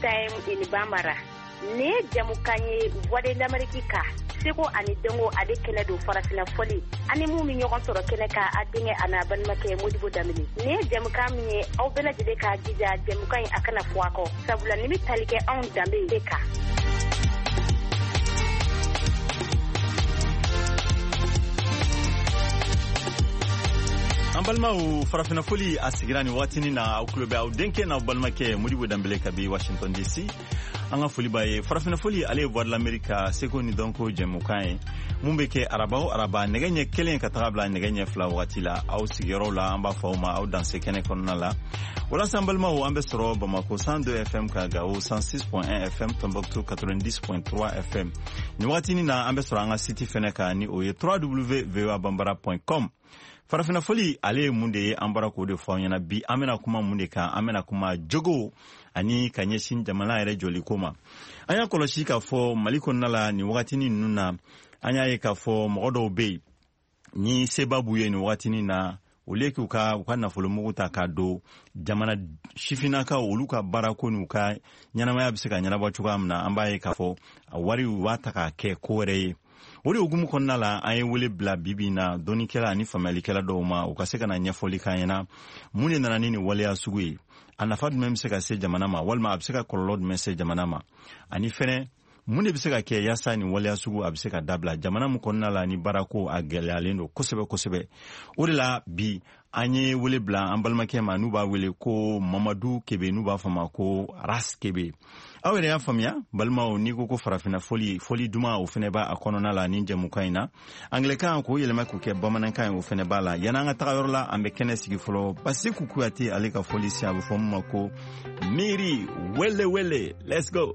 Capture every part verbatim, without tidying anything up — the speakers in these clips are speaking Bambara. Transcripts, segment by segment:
time in Bambara. Ne jamukanye voix de l'Amérique ka seko ani dengo ade kele do farafina foli ani mu mi ñogon soro kele ka adinge ana banmake modibo damini ne jamukam ni aw bela jide ka jija jamukan akana fuako sabula nimi talike on dambe ka Ambalma u farafina foli asigirani watini na au kulobe au denke na balmake modibo dambele kabi Washington D C anga foli baye farafina foli ale voir l'America seko ni donko jemukai mumbeke arabao araba negenye kelen katabla negenye fla watila au sigiro la amba fauma au danse kene konala wala sambalma u ambe soro Bamako cent deux F M kaga au cent six point un F M Tombouctou quatre-vingt-dix point trois F M ni watini na ambe soro anga city feneka ni oye w w w point v o a bambara point com farafina foli ale munde ambara ko de fonyana bi amena kuma munde ka amena kuma jogo ani kanyeshin jamana ere joli koma anya koloshi ka fo maliko nala ni wakati ni nuna anya ye ka fo modo be ni sebabu ye ni wakati ni na oleki uka ukana folo muguta ka do jamana shifina ka oluka barako ni uka nyana maya bisika nyana bachuka amna ambaye ka fo wari wataka ke kore Ori ugumu konnala aye wele bla bibi na doni kela ni family kela do ma ukaseka na nyafoli kayena mune na nini wale asugui anafad mem seka se jamana ma walma abseka kolod message jamana ma ani fene mune biseka ke yasa ni wale asugu abseka dabla jamana mu konnala ni barako agelalendo kosebe kosebe ori la bi anye wele bla ambalma ke ma nuba wele ko Mamadou Kebe nuba fama ko Ras Kebe awere ya famia balma o niko ko farafina foli foli duma o fene ba akonona la ninja mukaina angleka ko yelema ko ke bamanan kan o fene bala yana nga tayorla ambe kene sigi folo basiku kuati aleka foli sia bo fomma ko miri wele wele let's go.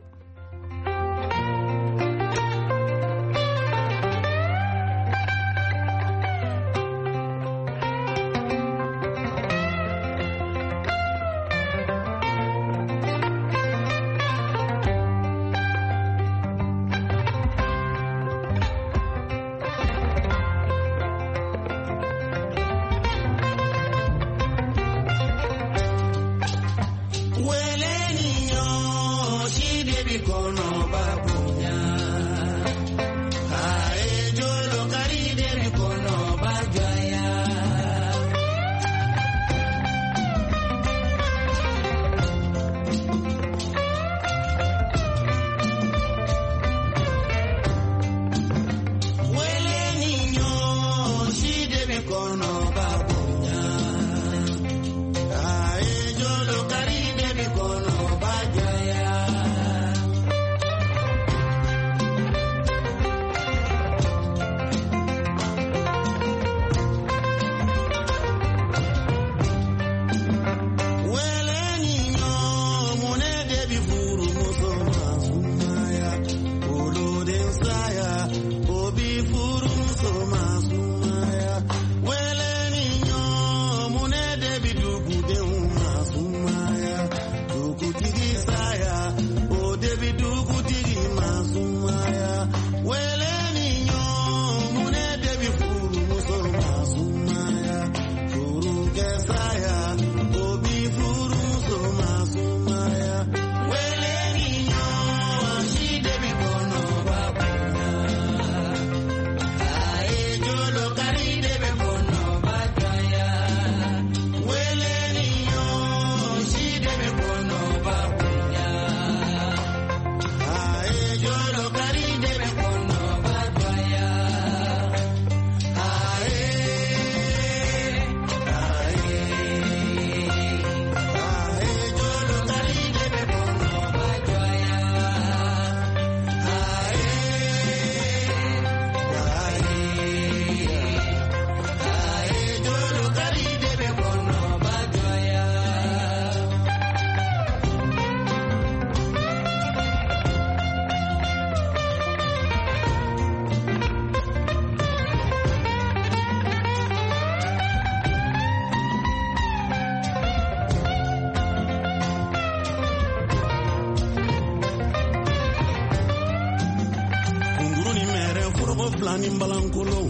Planning Balancolo.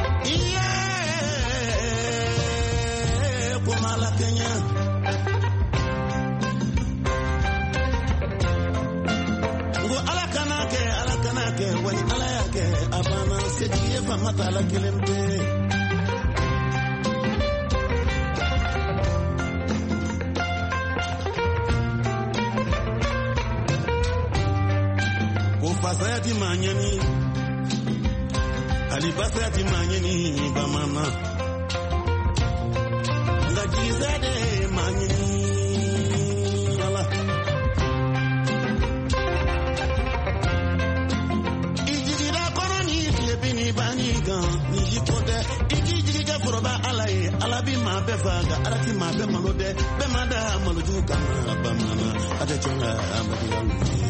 Yeah, Pomala Kenya. famata la kelembe ko fasati manyani ali fasati manyani bamana ngaji zade manyani ala ijira koroni lebini baniga ni jikode ijira foroba alaye alabi ma befaga arati ma be malode be mada maluju kama bamana adachonga amadi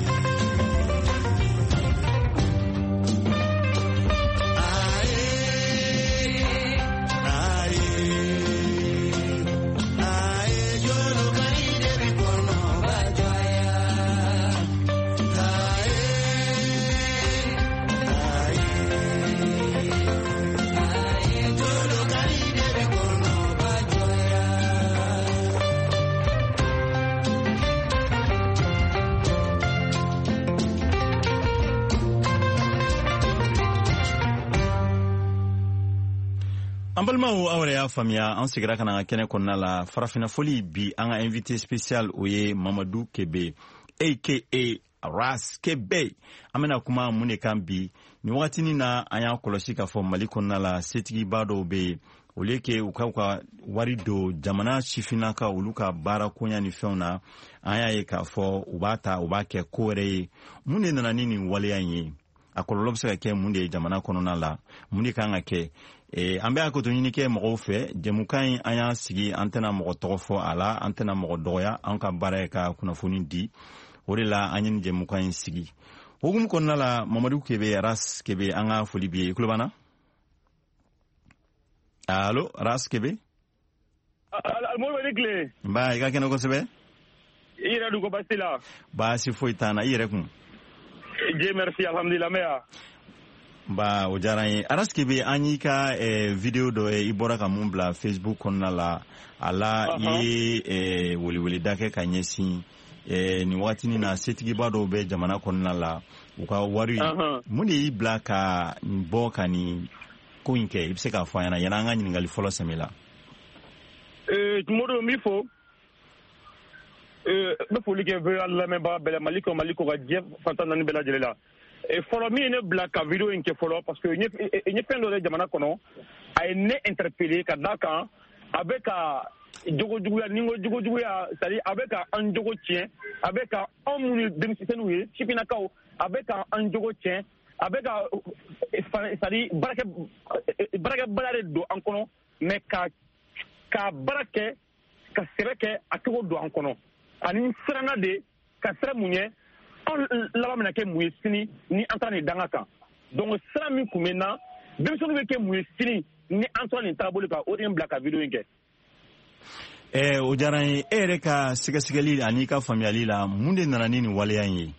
Ambalmaou awre ya famia an sigira kana kene konna la farafina foli bi an invité spécial oye Mamadou Kebe aka Ras Kebe amena kuma mune kan bi ni wakati ni na anya kolosi ka fo Mali konna la setigi bado be oleke ukauka warido jamana shifina ka uluka bara konya ni feuna anya ye ka fo ubata ubake kore mune na nini wale yanyi akololobse ka ke munde jamana konona la munde kan ke e ambe akoto nyini ke mo fe jemukan anya sigi antena mo tofo ala antena mo doya anka bareka kuna funi di orila anyin jemukan sigi hogum konna la Mamadou Kebe Ras Kebe anga folibi kulubana allo Ras Kebe al mo welikle ba iga keno ko sebe ira du ko bastila ba si foitana ire kun je merci alhamdulillah mea ba o jaran Ras Kebe anyika e video do e ibora ka mumbla Facebook konna la ala uh -huh. ye e woli woli dake kanyesi e ni wati ni na setigi bado be jamana konna la uka wari uh -huh. muni blaka mboka ni koinke ibse ka fayana yana ngani ngali folo semela eh modo mi fo eh be fo like ve alla me ba bela maliko maliko ga je fantana ni bela jelela e folo mi ne blaka video inke folo parce que ni ni pendo de jamana kono ay ne interpeller ka daka avec a jogo jogo ya ningo jogo jogo ya c'est avec un jogo tien avec un munu dem sitenu chipina kaw avec un jogo tien avec c'est barake barake balare do en kono mais ka ka barake ka sereke akiko do en kono ani sirana de ka sere munye on laba mena ke muye sini ni entraîner danga kan donc sera mi kumena dem sonu ke muye sini ni entraîner tabole ka odien blaka video nke eh o jaran ere ka siga sigali ani ka family la munde nana nini wale yanyi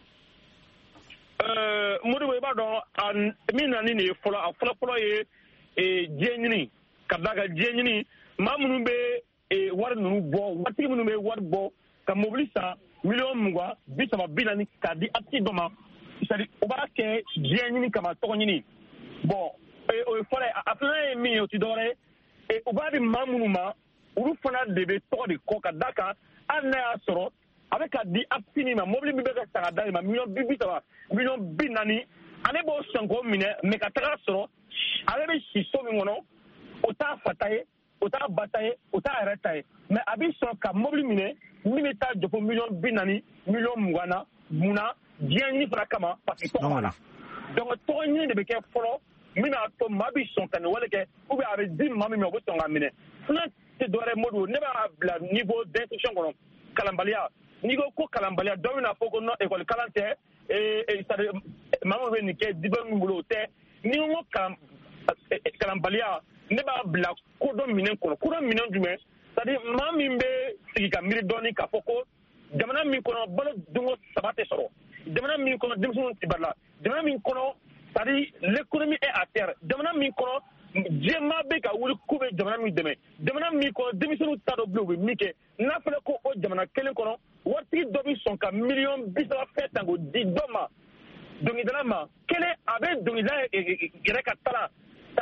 euh mudu ba do an mi nani ni folo folo folo ye e jenyini kadaga jenyini mamunu be e war nunu bo wati munu be war bo ka mobilisa million mugwa bitama binani kadi ati doma c'est o ba ke jenyini kama tokonyini bon e o folo afna mi o ti dore e o ba bi mamunu ma uru fana de be to de ko ka daka anna ya soro avec a di apini ma mobile bi be ka sanga dali ma million bi bitama million binani ane bo sanko mine me ka taka soro ale be siso mi ngono o ta fataye o ta bataye o ta arrêtaye mais abi so ka mobile mine mine ta jopo million binani million mugana muna bien ni fra kama parce que to wala donc to ni de be ke folo mina to mabi son kan wala ke ou be avec dix mami me bo tonga mine fna te dore modu ne ba la niveau d'instruction kono kalambalia nigo ko kalambalia do na foko no école kalante et et ça maman be ni ke diba ngulo te ni ngo kam kalambalia ne ba bla ko do minen kono ko do minen jume ça dit mami be sigi ka miri doni ka foko jamana mi kono bolo dungo sabate soro jamana mi kono demsun tibala jamana mi kono ça dit l'économie est à terre jamana mi kono jema be ka wuli kube jamana mi deme jamana mi kono demisonu tado blue mi ke na fele ko o jamana kelen kono wati dobi son ka million bisala fetango di doma donc idalama kele abe donc ida ireka tala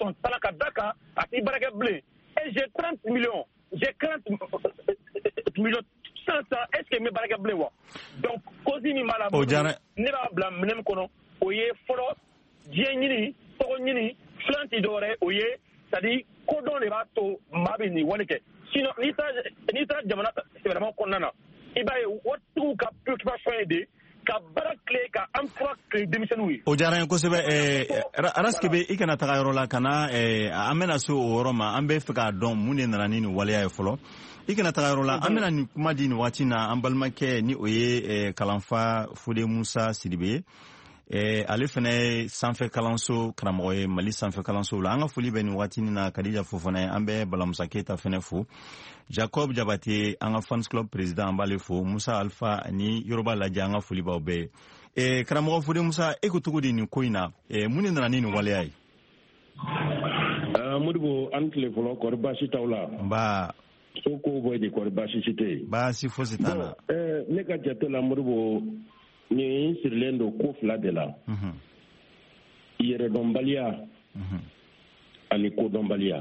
comme ça la kadaka a ti baraka blé et j'ai trente millions j'ai quarante millions cent est-ce que me baraka blé wa donc cause ni mala ne ba blam nem kono oye foro jengini to nyini flanti dore oye c'est-à-dire kodon le ba to mabini wonike sinon ni sa ni sa jamana c'est vraiment konnana ibaye watu ka préoccupation de ka barakle ka emploi que démission wi o jaran ko sebe e raske be ikana ta yoro la kana e amena so oroma ambe fika don mune nana ni waliya e folo ikana ta yoro la amena ni kuma dini watina ambalmake ni oye kalanfa Fude Musa Sidibe e ale fene sanfɛ kalanso karamɔgɔ ye Mali sanfɛ kalanso la an ka foli bɛ ni watini na Kadija Fofana an bɛ Balamusa Keita fene fo Jacob Jabate an ka fans club président an b'ale fo Musa Alpha ni Yoruba lajɛ an ka foli b'aw bɛɛ e karamɔgɔ Fude Musa e ko cogo di nin ko in na e mun de nana ni nin waleya ye Modibo an tile fɔlɔ kɔri baasi t'aw la nba so ko bɔ de kɔri baasi si tɛ yen baasi fosi t'an na ne ka jate la Modibo ni sirilen do ko fila de la yɛrɛdɔnbaliya ani kodɔnbaliya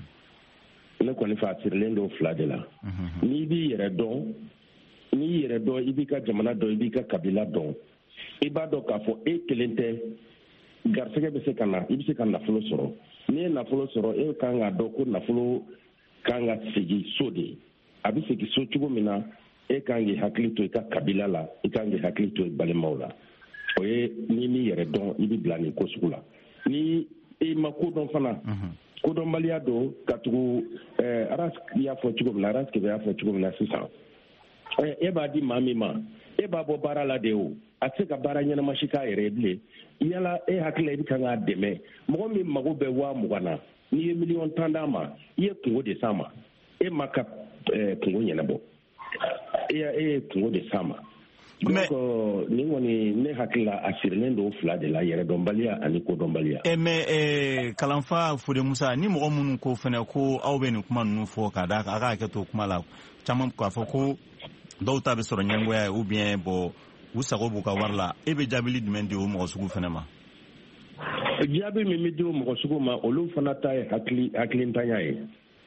ne kɔni fa sirilen do fila de la n'i b'i yɛrɛ dɔn n'i yɛrɛ dɔn i b'i ka jamana dɔn i b'i ka kabila dɔn i b'a dɔn k'a fɔ e kelen tɛ garisɛgɛ bɛ se ka na i bɛ se ka nafolo sɔrɔ n'i ye nafolo sɔrɔ e kan k'a dɔn ko nafolo kan ka segin so de a bɛ segin so cogo min na e kan k'i hakili to i ka kabila la i kan k'i hakili to i balimaw la o ye n'i m'i yɛrɛ dɔn i bɛ bila nin ko sugu la ni i ma kodɔn fana kodɔnbaliya don ka tugu Araski y'a fɔ cogo min na Araski y'a fɔ cogo min na sisan e b'a di maa min ma e b'a bɔ baara la de o a tɛ se ka baara ɲɛnama si k'a yɛrɛ ye bilen yala e hakili la i bɛ kan k'a dɛmɛ mɔgɔ min mago bɛ waa mugan na n'i ye miliyɔn tan d'a ma i ye kungo de s'a ma e ma ka kungo ɲɛnabɔ e ye kungo de s'a ma donc ni kɔni ne hakili la a sirilen don fila de la yɛrɛdɔnbaliya ani kodɔnbaliya e mais kalanfa Fude Musa ni mɔgɔ minnu ko fɛnɛ ko aw bɛ nin kuma ninnu fɔ k'a da a ka hakɛ to kuma la caman k'a fɔ ko dɔw ta bɛ sɔrɔ ɲɛngoya ye ou bien bon u sago b'u ka wari la e bɛ jaabili jumɛn di o mɔgɔ sugu fɛnɛ ma jaabi min bɛ di o mɔgɔ sugu ma olu fana ta ye hakili hakilintanya ye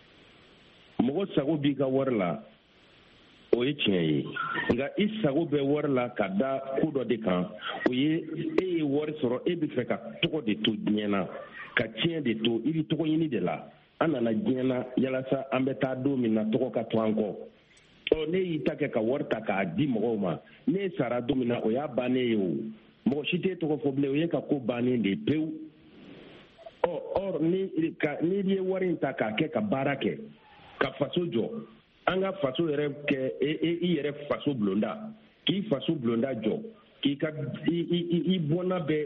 mɔgɔ sago b'i ka wari la o ye tiɲɛ ye nka i sago bɛ wari la ka da ko dɔ de kan o ye e ye wari sɔrɔ e bɛ fɛ ka tɔgɔ de to diɲɛ na ka tiɲɛ de to i bɛ tɔgɔ ɲini de la an nana diɲɛ na yalasa an bɛ taa don min na tɔgɔ ka to an kɔ ɔ ne y'i ta kɛ ka wari ta k'a di mɔgɔw ma ne sara don min na o y'a bannen ye o mɔgɔ si tɛ tɔgɔ fɔ bilen o ye ka ko bannen de pewu ɔ or ni ka n'i ye wari in ta k'a kɛ ka baara kɛ ka faso jɔ an ka faso yɛrɛ kɛ i yɛrɛ faso bulonda k'i faso bulonda jɔ k'i ka i bɔnna bɛ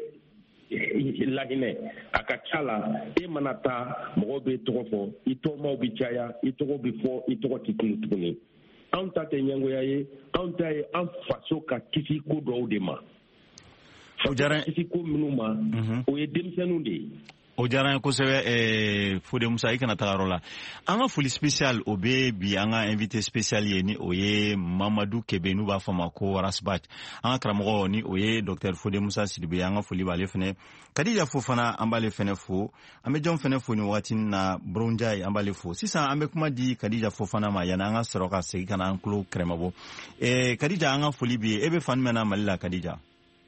lahinɛ a ka ca la e mana taa mɔgɔw bɛ tɔgɔ fɔ i tɔgɔmaw bɛ caya i tɔgɔ bɛ fɔ i tɔgɔ tɛ tunu tuguni anw ta tɛ ɲɛngoya ye anw ta ye an faso ka kisi ko dɔw de ma faso ka kisi ko minnu ma o ye denmisɛnninw de ye o diyara n ye kosɛbɛ Fude Musa i kana taga yɔrɔ la an ka foli spécial o bɛ bi an ka invité spécial ye ni o ye Mamadu Kebe n'u b'a fɔ ma ko Rasbach an ka karamɔgɔ ni o ye docteur Fude Musa Sidibe an ka foli b'ale fɛnɛ Kadija Fofana an b'ale fɛnɛ fo an bɛ jɔn fɛnɛ fo ni waati na Bronjai an b'ale fo sisan an bɛ kuma di Kadija Fofana ma yanni an ka sɔrɔ ka segin ka na an tulo kɛrɛmabɔ Kadija an ka foli b'i ye e bɛ fan jumɛn na Mali la Kadija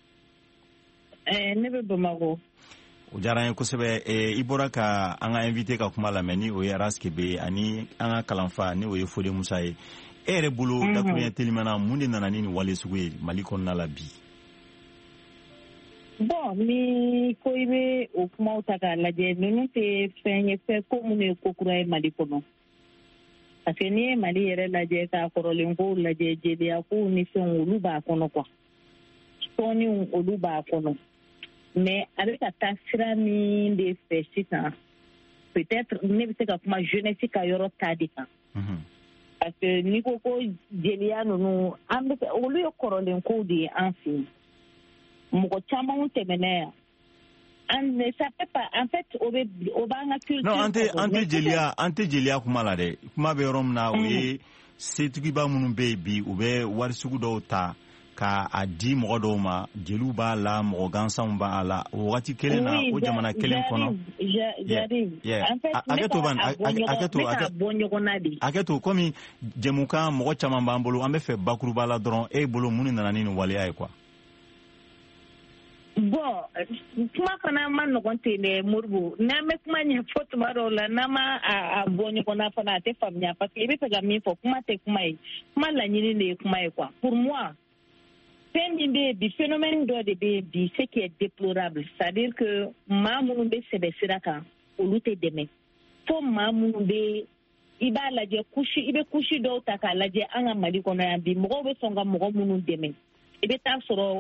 ne bɛ Bamako o diyara n ye kosɛbɛ i bɔra ka an ka invité ka kuma lamɛn ni o ye Araski be ani an ka kalanfa ni o ye Fude Musa ye e yɛrɛ bolo dakuruɲɛ telimana mun de nana ni nin wale sugu ye Mali kɔnɔna la bi bon ni ko i bɛ o kumaw ta k'a lajɛ ninnu tɛ fɛn ye fɛn ko minnu ye ko kura ye Mali kɔnɔ parce que n'i ye Mali yɛrɛ lajɛ k'a kɔrɔlen kow lajɛ jeliya kow ni fɛnw olu b'a kɔnɔ quoi tɔnniw olu b'a kɔnɔ mais a bɛ ka taa sira min de fɛ sisan peut-être ne bɛ se ka kuma jeunesse ka yɔrɔ ta de kan parce que n'i ko ko jeliya ninnu an bɛ olu ye kɔrɔlen kow de ye an fɛ yen mɔgɔ camanw tɛmɛna yan an ça fait pas en fait o bɛ o b'an ka culture non an tɛ an tɛ jeliya an tɛ jeliya kuma la dɛ kuma bɛ yɔrɔ min na o ye setigiba minnu bɛ yen bi u bɛ wari sugu dɔw ta ka a di mɔgɔ dɔw ma jeliw b'a la mɔgɔ gansanw b'a la o wagati kelen na o jamana kelen kɔnɔ hakɛ to komi jɛmukan mɔgɔ caman b'an bolo an bɛ fɛ bakuruba la dɔrɔn e bolo mun nana ni nin waleya ye quoi. Bon, kuma fana ma nɔgɔn ten dɛ Moribo, n'an bɛ kuma ɲɛfɔ tuma dɔw la n'an ma a bɔ ɲɔgɔn na fana a tɛ faamuya parce que i bɛ fɛ ka min fɔ kuma tɛ kuma ye kuma laɲini de ye kuma ye quoi. Pour moi fɛn min bɛ yen bi phénomène dɔ de bɛ yen bi ce qui est déplorable, c'est-à-dire que maa minnu bɛ sɛbɛ sira kan olu tɛ dɛmɛ fo maa minnu bɛ i b'a lajɛ kusi i bɛ kusi dɔw ta k'a lajɛ an ka Mali kɔnɔ yan bi mɔgɔw bɛ sɔn ka mɔgɔ minnu dɛmɛ i bɛ taa sɔrɔ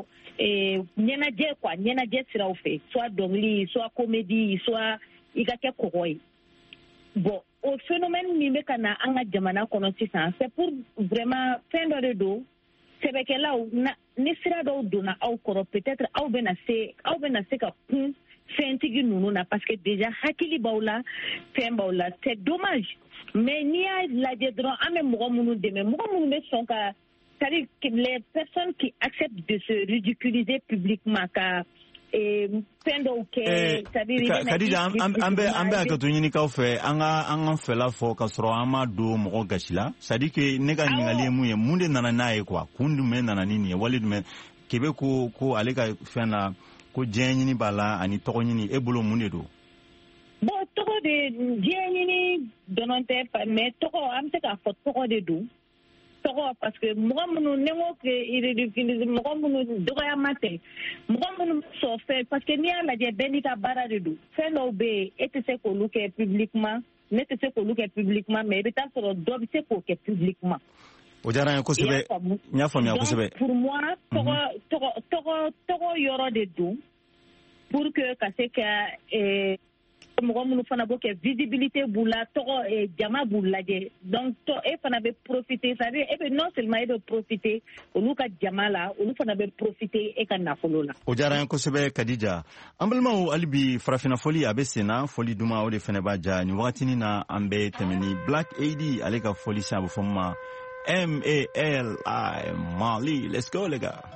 ɲɛnajɛ quoi ɲɛnajɛ siraw fɛ soit dɔnkili soit comédie soit i ka kɛ kɔgɔ ye bon o phénomène min bɛ ka na an ka jamana kɔnɔ sisan c'est pour vraiment fɛn dɔ de don sɛbɛkɛlaw ni sira dɔw donna aw kɔrɔ peut-être aw bɛna se aw bɛna se ka kun fɛntigi ninnu na parce que déjà hakili b'aw la fɛn b'aw la c'est dommage mais n'i y'a lajɛ dɔrɔn an bɛ mɔgɔ minnu dɛmɛ mɔgɔ minnu bɛ sɔn ka c'est-à-dire que les personnes qui acceptent de se ridiculiser publiquement ka fɛn dɔw kɛ c'est-à-dire Kadija an bɛ an bɛ hakɛto ɲini k'aw fɛ an ka an ka fɛla fɔ ka sɔrɔ an ma don mɔgɔ gasi la c'est-à-dire que ne ka ɲininkali ye mun ye mun de nana n'a ye quoi kun jumɛn nana ni nin ye wali jumɛn kebe ko ko ale ka fɛn na ko diɲɛ ɲini b'a la ani tɔgɔ ɲini e bolo mun de don. Bon tɔgɔ de diɲɛ ɲini dɔrɔn tɛ mais tɔgɔ an bɛ se k'a fɔ tɔgɔ de don. Parce que mɔgɔ minnu ne ko que irréductible mɔgɔ minnu dɔgɔyama tɛ mɔgɔ minnu sɔn fɛn parce que n'i y'a lajɛ bɛɛ n'i ka baara de don fɛn dɔw bɛ yen e tɛ se k'olu kɛ publiquement ne tɛ se k'olu kɛ publiquement mais i bɛ taa sɔrɔ dɔ bɛ se k'o kɛ publiquement. O diyara n ye kosɛbɛ n y'a faamuya kosɛbɛ. Pour moi tɔgɔ tɔgɔ tɔgɔ tɔgɔ yɔrɔ de don pour que ka se ka mɔgɔ minnu fana b'o kɛ visibilité b'u la tɔgɔ jama b'u lajɛ donc e fana bɛ profiter c'est-à-dire e bɛ non seulement e bɛ profiter olu ka jama la olu fana bɛ profiter e ka nafolo la. O diyara n ye kosɛbɛ Kadija an balimaw hali bi farafina foli a bɛ sen na foli duman o de fana b'a ja nin wagatinin na an bɛ tɛmɛ ni Black A D ale ka foli sisan a bɛ fɔ min ma M A L I Mali let's go les gars.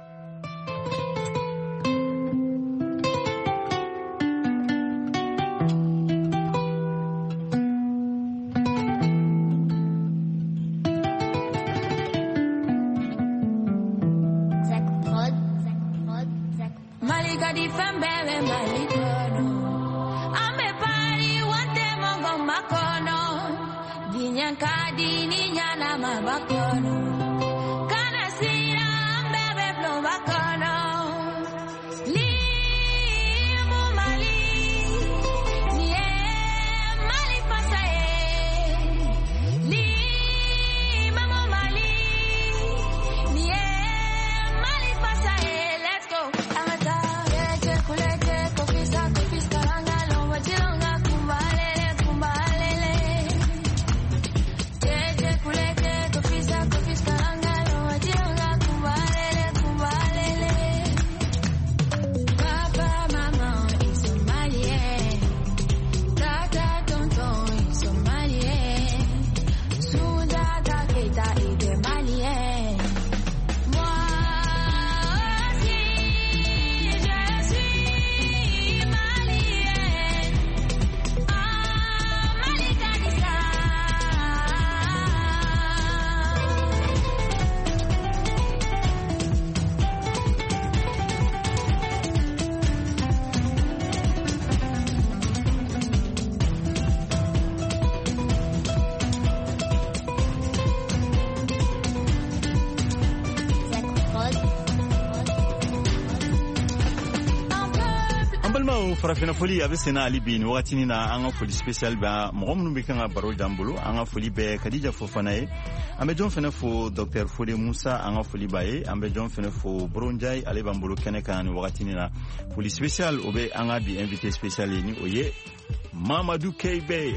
Farafina foli a bɛ sen na hali bi nin wagatinin na an ka foli spécial bɛ mɔgɔ minnu bɛ kan ka baro d'an bolo an ka foli bɛ Kadija Fofana ye an bɛ jɔn fana fo Docteur Fode Musa an ka foli b'a ye an bɛ jɔn fana fo Boronjai ale b'an bolo kɛnɛ kan nin wagatinin na foli spécial o bɛ an ka bi invité spécial ye ni o ye Mamadou Kebe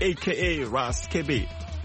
aka Ras Kebe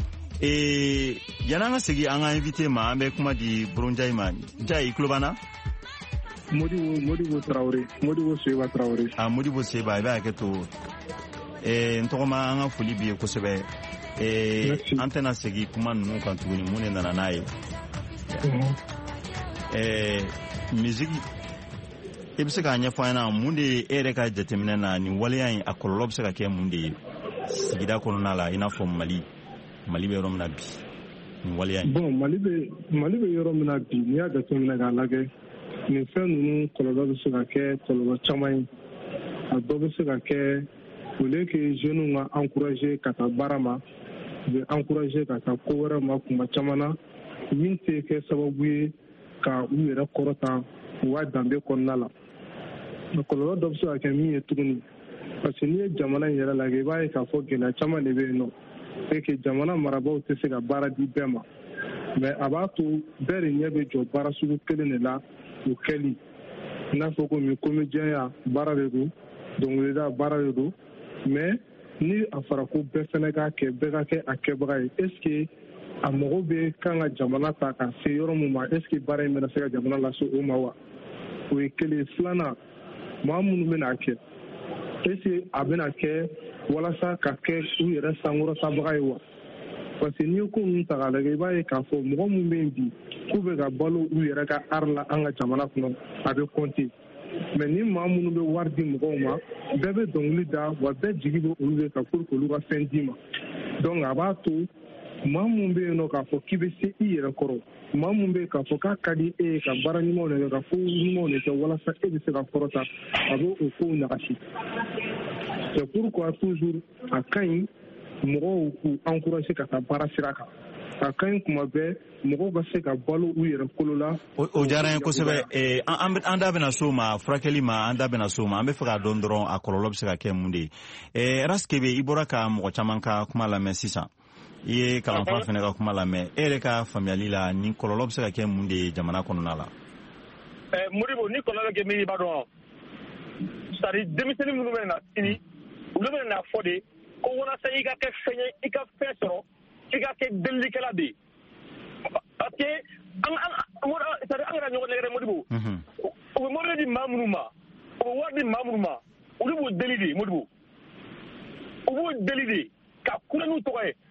ee yan'an ka segin an ka invité ma an bɛ kuma di Boronjai ma Jai i tulo b'an na. Modibo Modibo Traoré Modibo Seba Traoré ah Modibo Seba i b'a hakɛ to eh n tɔgɔma an ka foli b'i ye kosɛbɛ eh an tɛna segin kuma ninnu kan tuguni mun de nana n'a ye eh musique e bɛ se k'a ɲɛfɔ an ɲɛna mun de e yɛrɛ ka jateminɛ na nin waleya in a kɔlɔlɔ bɛ se ka kɛ mun de ye sigida kɔnɔna la i n'a fɔ Mali Mali bɛ yɔrɔ min na bi nin waleya in. Bon Mali bɛ Mali bɛ yɔrɔ min na bi n'i y'a jateminɛ k'a lajɛ nin fɛn ninnu kɔlɔlɔ bɛ se ka kɛ kɔlɔlɔ caman ye a dɔ bɛ se ka kɛ au lieu que jeunes ka encourager ka taa baara ma u bɛ encourager ka taa ko wɛrɛ ma kuma caman na min tɛ kɛ sababu ye ka u yɛrɛ kɔrɔta u ka danbe kɔnɔna la. Kɔlɔlɔ dɔ bɛ se ka kɛ min ye tuguni parce que n'i ye jamana in yɛrɛ lajɛ i b'a ye k'a fɔ gɛlɛya caman de bɛ yen nɔ et que jamana marabaaw tɛ se ka baara di bɛɛ ma mais a b'a to bɛɛ de ɲɛ bɛ jɔ baara sugu kelen de la o kɛli i n'a fɔ komi comédien baara de don dɔnkilida baara de don mais ni a fɔra ko bɛɛ fɛnɛ k'a kɛ bɛɛ ka kɛ a kɛbaga ye est ce que a mago bɛ kan ka jamana ta ka se yɔrɔ min ma est ce que baara in bɛna se ka jamana lase o ma wa o ye kelen filanan maa minnu bɛna kɛ est ce que a bɛna kɛ walasa ka kɛ u yɛrɛ sankɔrɔtabaga ye wa parce que n'i ye ko ninnu ta k'a lajɛ i b'a ye k'a fɔ mɔgɔ minnu bɛ yen bi k'u bɛ ka balo u yɛrɛ ka art la an ka jamana kɔnɔ a bɛ compter mais ni maa minnu bɛ wari di mɔgɔw ma bɛɛ bɛ dɔnkili da wa bɛɛ jigi bɛ olu de kan pour que olu ka fɛn d'i ma donc a b'a to maa minnu bɛ yen nɔ k'a fɔ k'i bɛ se i yɛrɛ kɔrɔ maa minnu bɛ yen k'a fɔ k'a ka di e ye ka baara ɲumanw de kɛ ka ko ɲumanw de kɛ walasa e bɛ se ka kɔrɔta a bɛ o kow ɲagasi c'est pourquoi toujours a ka ɲi mɔgɔw k'u encourager ka taa baara sira kan a ka ɲi kuma bɛɛ mɔgɔw ka se ka balo u yɛrɛ kolo la. O diyara n ye kosɛbɛ an da bɛna so ma furakɛli ma an da bɛna so ma an bɛ fɛ k'a dɔn dɔrɔn a kɔlɔlɔ bɛ se ka kɛ mun de ye Raskebe i bɔra ka mɔgɔ caman ka kuma lamɛn sisan i ye kalanfa fana ka kuma lamɛn e yɛrɛ ka faamuyali la nin kɔlɔlɔ bɛ se ka kɛ mun de ye jamana kɔnɔna la. Modibo ni kɔlɔlɔ kɛ min i b'a dɔn c'est à dire denmisɛnnin minnu bɛ na sini olu bɛ na fɔ de ko walasa i ka kɛ fɛn ye i ka fɛn sɔrɔ i ka kɛ delilikɛla de ye parce que an c'est à dire an kana ɲɔgɔn nɛgɛrɛ Modibo u bɛ mobili di maa minnu ma u bɛ wari di maa minnu ma olu b'o deli de Modibo u b'o deli de ka kule n'u tɔgɔ ye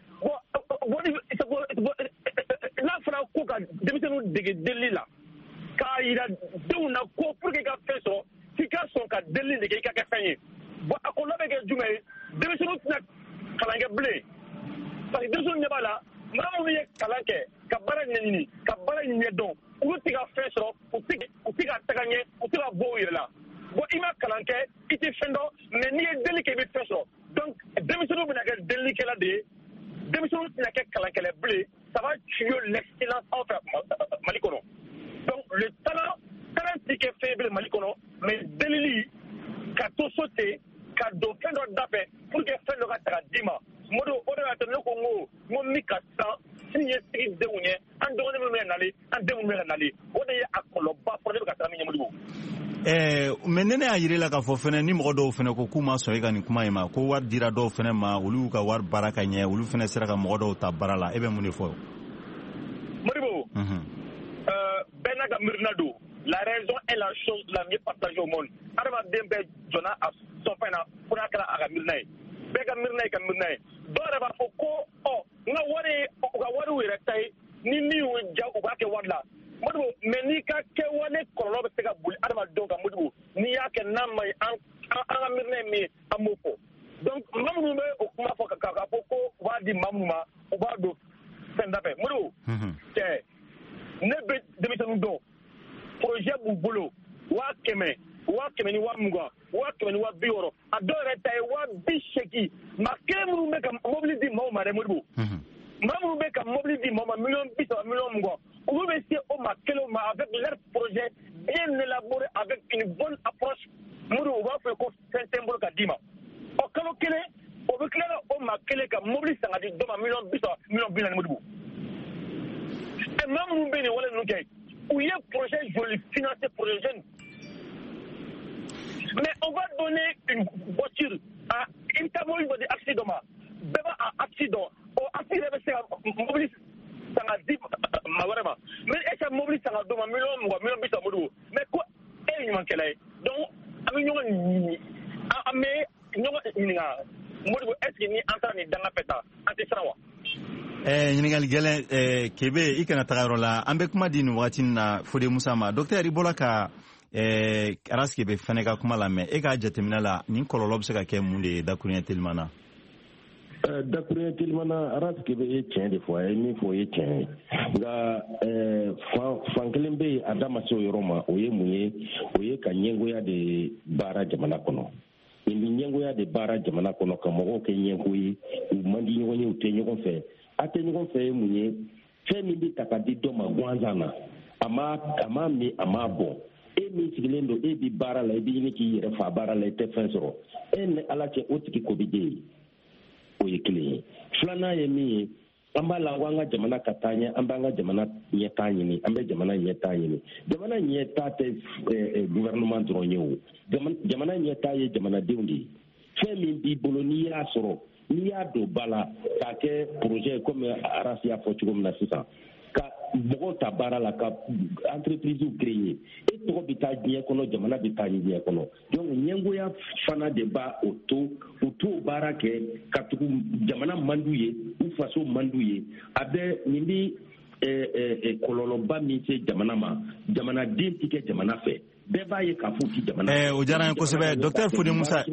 n'a fɔra ko ka denmisɛnninw dege delili la k'a yira denw na ko pour que i ka fɛn sɔrɔ f'i ka sɔn ka delili de kɛ i ka kɛ fɛn ye bon a kɔlɔlɔ bɛ kɛ jumɛn ye denmisɛnninw tɛna kalan kɛ bilen parce que denmisɛnninw ɲɛ b'a la maa minnu ye kalan kɛ ka baara ɲɛɲini ka baara ɲɛdɔn olu tɛ ka fɛn sɔrɔ u tɛ ka taga ɲɛ u tɛ ka bɔ u yɛrɛ la bon i ma kalan kɛ i tɛ fɛn dɔn mais n'i ye deli kɛ i bɛ fɛn sɔrɔ donc denmisɛnninw bɛna kɛ delilikɛla de ye denmisɛnninw tɛna kɛ kalankɛla bilen ça va tuer l'excellence en fait Mali kɔnɔ donc le talent talent tɛ kɛ fɛn bilen Mali kɔnɔ mais delili ka to so ten ka don fɛn dɔ da fɛ pour que fɛn dɔ ka taga d'i ma Modo o de y'a to ne ko n ko n ko min ka san sini ye sigi denw ye an dɔgɔnin minnu bɛ nali an denw bɛ nali o de ye a kɔlɔlɔba fɔlɔ ne bɛ ka taga min ye Modibo. Ɛɛ mais ne y'a yir'i la k'a fɔ fɛnɛ ni mɔgɔ dɔw fɛnɛ ko k'u ma sɔn e ka nin kuma in ma ko wari dira dɔw fɛnɛ ma olu y'u ka wari baara ka ɲɛ olu fɛnɛ sera ka mɔgɔ dɔw ta baara la e bɛ mun de fɔ. Modibo bɛɛ n'a ka miirina don la raison est la chose la mieux partagée au monde adamaden bɛɛ jɔnna a sɔn fɛn na fo n'a kɛra a ka miirina ye bɛɛ ka miirina ye ka miirina ye dɔw yɛrɛ b'a fɔ ko ɔ n ka wari u ka wariw yɛrɛ ta ye ni min y'u ja u k'a kɛ wari la Modibo mais n'i ka kɛwale kɔlɔlɔ bɛ se ka boli adamadenw kan Modibo n'i y'a kɛ n'a ma ɲi an ka miirina ye min ye an b'o fɔ donc maa minnu bɛ o kuma fɔ k'a fɔ ko u b'a di maa minnu ma u b'a don fɛn da fɛ Modibo cɛ ne bɛ denmisɛnninw dɔn projet b'u bolo waa kɛmɛ waa kɛmɛ ni waa mugan waa kɛmɛ ni waa bi wɔɔrɔ a dɔw yɛrɛ ta ye waa bi seegin maa kelen minnu bɛ ka mobili di maaw ma dɛ Modibo maa minnu bɛ ka mobili di maaw ma miliyɔn bi saba miliyɔn mugan olu bɛ se o maa kelen ma avec leur projet bien élaboré avec une bonne approche Modibo u b'a fɔ ko fɛn tɛ n bolo ka d'i ma ɔ kalo kelen o bɛ tila o maa kelen ka mobili san ka di dɔ ma miliyɔn bi saba miliyɔn bi naani Modibo ɛ maa minnu bɛ nin wale ninnu kɛ u ye projet joli financé pour les jeunes mais on va donner une voiture à une tabouille de accident ma bɛɛ b'a accident o accident bɛ se ka mobili san ka di maa wɛrɛ ma mais e ka mobili san ka d'o ma miliyɔn mugan miliyɔn bi saba Modibo mais ko e ye ɲumankɛla ye donc an bɛ ɲɔgɔn ɲini an bɛ ɲɔgɔn ɲininka Modibo est ce que ni an taara nin danga fɛ tan an tɛ siran wa. eh ɲininkali gɛlɛn eh kebe i kana taga yɔrɔ la an bɛ kuma di nin wagati na Fode Musa ma docteur i bɔra ka eh Aras Kebe fɛnɛ ka kuma lamɛn e ka jateminɛ la nin kɔlɔlɔ bɛ se ka kɛ mun de ye dakuruɲɛ telima na dakuruɲɛ telima na Aras Kebe ye tiɲɛ de fɔ a ye min fɔ o ye tiɲɛ ye nka fan kelen bɛ yen a da ma se o yɔrɔ ma o ye mun ye o ye ka ɲɛngoya de baara jamana kɔnɔ nin bɛ ɲɛngoya de baara jamana kɔnɔ ka mɔgɔw kɛ ɲɛngo ye u man di ɲɔgɔn ye u tɛ ɲɔgɔn fɛ a tɛ ɲɔgɔn fɛ ye mun ye fɛn min bɛ ta ka di dɔ ma gansan na a ma a ma min a ma bɔ e min sigilen don e bi baara la i bɛ ɲini k'i yɛrɛ fa baara la i tɛ fɛn sɔrɔ e ni ala cɛ o tigi ko bɛ den ye o ye kelen ye filanan ye min ye an b'a la an ka jamana ka taa ɲɛ an b'an ka jamana ɲɛtaa ɲini an bɛ jamana ɲɛtaa ɲini jamana ɲɛtaa tɛ gouvernement dɔrɔn ye o jamana ɲɛtaa ye jamanadenw de ye fɛn min b'i bolo n'i y'a sɔrɔ n'i y'a don ba la k'a kɛ projet comme Aras y'a fɔ cogo min na sisan ka mɔgɔw ta baara la ka entreprise créer e tɔgɔ bɛ taa diɲɛ kɔnɔ jamana bɛ taa diɲɛ kɔnɔ donc ɲɛngoya fana de b'a o to u t'o baara kɛ ka tugu jamana man d'u ye u faso man d'u ye a bɛ nin bɛ kɔlɔlɔba min se jamana ma jamanaden tɛ kɛ jamana fɛ bɛɛ b'a ye k'a fɔ u tɛ jamana fɛ. o diyara n ye kosɛbɛ docteur Fode Musa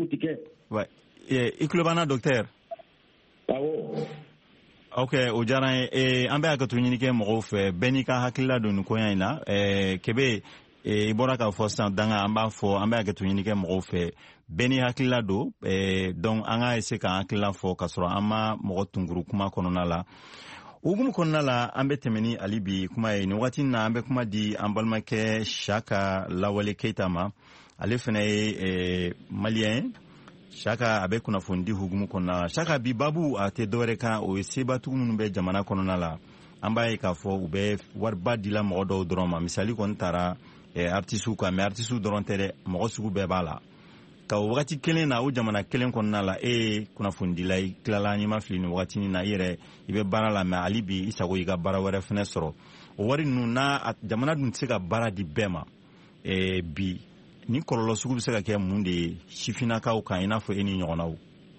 i tulo b'an na docteur. awɔ. ok o diyara n ye an bɛ hakɛto ɲini kɛ mɔgɔw fɛ bɛɛ n'i ka hakilila don nin koɲa in na Kebe i bɔra k'a fɔ sisan danga an b'a fɔ an bɛ hakɛto ɲini kɛ mɔgɔw fɛ bɛɛ n'i hakilila don donc an ka essayer k'an hakilila fɔ k'a sɔrɔ an ma mɔgɔ tunkuru kuma kɔnɔna la hukumu kɔnɔna la an bɛ tɛmɛ ni hali bi kuma ye nin wagati na an bɛ kuma di an balimakɛ Saka Lawale Keyita ma ale fana ye maliyɛn ye Saka a bɛ kunnafoni di hukumu kɔnɔna la Saka bi babu a tɛ dɔwɛrɛ kan o ye sebatigiw minnu bɛ jamana kɔnɔna la an b'a ye k'a fɔ u bɛ wariba dila mɔgɔ dɔw dɔrɔn ma misali kɔni taara artisiw kan mais artisiw dɔrɔn tɛ dɛ mɔgɔ sugu bɛɛ b'a la ka o wagati kelen na o jamana kelen kɔnɔna la e ye kunnafoni dila i tilala n'i ma fili nin wagati na i yɛrɛ i bɛ baara la mais hali bi i sago i ka baara wɛrɛ fana sɔrɔ o wari ninnu na jamana dun tɛ se ka baara di bɛɛ ma bi ni kɔlɔlɔ sugu bɛ se ka kɛ mun de ye sifinnakaw kan i n'a fɔ e ni ɲɔgɔnnaw.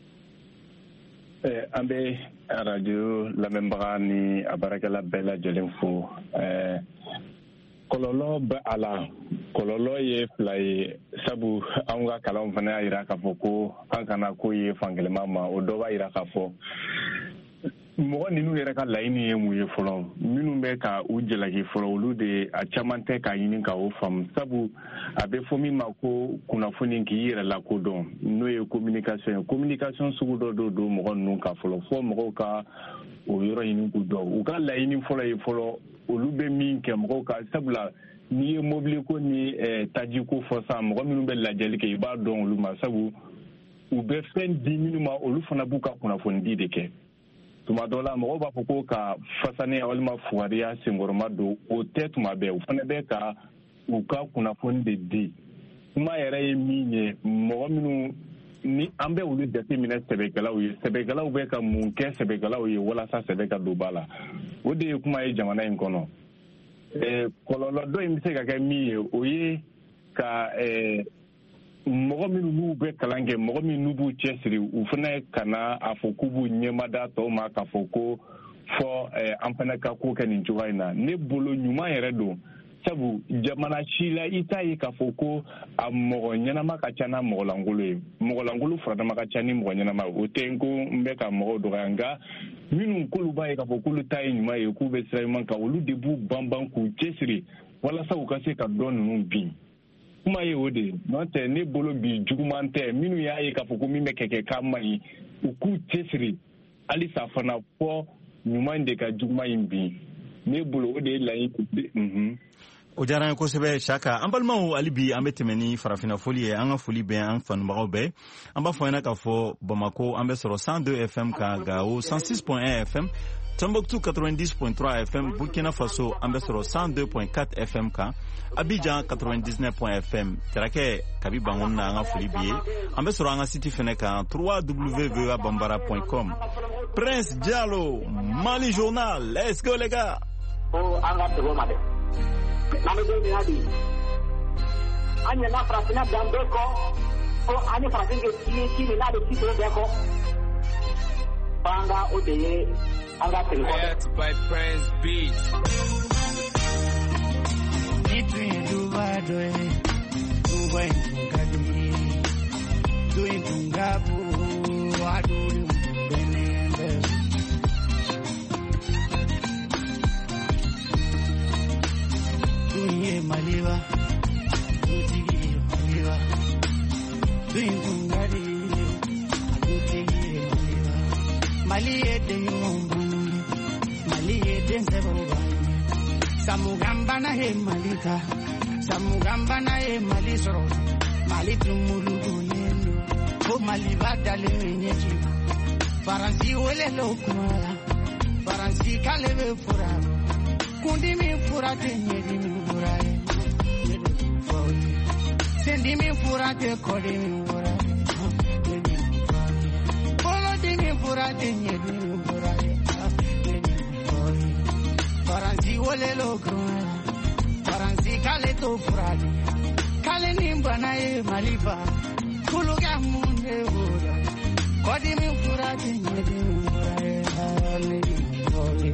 an bɛ arajo lamɛnbaga ni a baarakɛla bɛɛ lajɛlen fo kɔlɔlɔ bɛ a la kɔlɔlɔ ye fila ye sabu an ka kalanw fana y'a jira k'a fɔ ko an kana ko ye fankɛlɛma ma o dɔ b'a jira k'a fɔ mɔgɔ ninnu yɛrɛ ka laɲini ye mun ye fɔlɔ minnu bɛ ka u jalaki fɔlɔ olu de a caman tɛ k'a ɲini ka o faamu sabu a bɛ fɔ min ma ko kunnafoni k'i yɛrɛ lakodɔn n'o ye communication ye communication sugu dɔ do don mɔgɔ ninnu ka fɔlɔ fɔ mɔgɔw ka o yɔrɔ ɲini k'u dɔn u ka laɲini fɔlɔ ye fɔlɔ olu bɛ min kɛ mɔgɔw ka sabula n'i ye mobili ko ni taji ko fɔ sa mɔgɔ minnu bɛ lajɛli kɛ i b'a dɔn olu ma sabu u bɛ fɛn di minnu ma olu fana b'u ka kunnafoni di de kɛ tuma dɔ la mɔgɔw b'a fɔ ko ka fasaniya walima fugariya senkɔrɔma don o tɛ tuma bɛɛ u fana bɛ ka u ka kunnafoni de di kuma yɛrɛ ye min ye mɔgɔ minnu ni an bɛ olu jateminɛ sɛbɛkɛlaw ye sɛbɛkɛlaw bɛ ka mun kɛ sɛbɛkɛlaw ye walasa sɛbɛ ka don ba la o de ye kuma ye jamana in kɔnɔ kɔlɔlɔ dɔ in bɛ se ka kɛ min ye o ye ka mɔgɔ minnu n'u bɛ kalan kɛ mɔgɔ min n'u b'u cɛsiri u fana kana a fɔ k'u b'u ɲɛmada tɔw ma k'a fɔ ko fɔ an fana ka ko kɛ nin cogoya in na ne bolo ɲuman yɛrɛ don sabu jamana si la i t'a ye k'a fɔ ko a mɔgɔ ɲɛnama ka ca n'a mɔgɔlankolon ye mɔgɔlankolon faradama ka ca ni mɔgɔ ɲɛnama o tɛ n ko n bɛ ka mɔgɔw dɔgɔya nka minnu k'olu b'a ye k'a fɔ k'olu ta ye ɲuman ye k'u bɛ sira ɲuman kan olu de b'u banban k'u cɛsiri walasa u ka se ka dɔ ninnu bin kuma ye o de n'o tɛ ne bolo bi juguman tɛ minnu y'a ye k'a fɔ ko min bɛ kɛ kɛ k'a man ɲi u k'u cɛsiri halisa fana fɔ ɲuman de ka juguman in bin ne bolo o de ye laɲini. o diyara n ye kosɛbɛ Saka an balimaw hali bi an bɛ tɛmɛ ni farafina foli ye an ka foli bɛn an fanubagaw bɛɛ an b'a fɔ an ɲɛna k'a fɔ Bamako an bɛ sɔrɔ cent deux F M kan Gao cent six point un F M Tombouctou quatre-vingt-dix point trois F M Burkina Faso an bɛ sɔrɔ cent deux point quatre F M kan Abidjan quatre-vingt-dix-neuf point F M Tarakɛ kabi bangon na an ka foli bi ye an bɛ sɔrɔ an ka site fɛnɛ kan w w w point bambara point com Prince Diallo Mali Journal let's go les gars. Oh an ka tɛgɛ ma dɛ n'an bɛ min hali an ɲɛna farafinna dan bɛɛ kɔ ko an ye farafin kɛ ci ci min n'a bɛ ci tɔw bɛɛ kɔ banga o de ye an ka tɛmɛ kɔfɛ. by Prince Beat. Between Dubai, Dubai, Dubai, doing Tungabu, I do Benende. Doing Maliva, doing Maliva, doing Tungari, doing Maliva. Malie de Yombu, Malie de Zebova. Samugamba na he malika, Samugamba na he malisoro, malitu mulugu yendo, o malivada le wenyeji, Faransi wele lokumala, Faransi kalebe fura, kundi mi fura te nyedi mi fura, nyedi mi fura, sendi mi fura te kodi mi fura, nyedi mi fura, polo di mi fura te nyedi mi fura, nyedi mi fura. Faransi wole lokro, Faransi kale to furadi, kale nimba na e malifa, kuluga munde ora, kodi mi furadi nyedi mi furadi, nyedi mi furadi.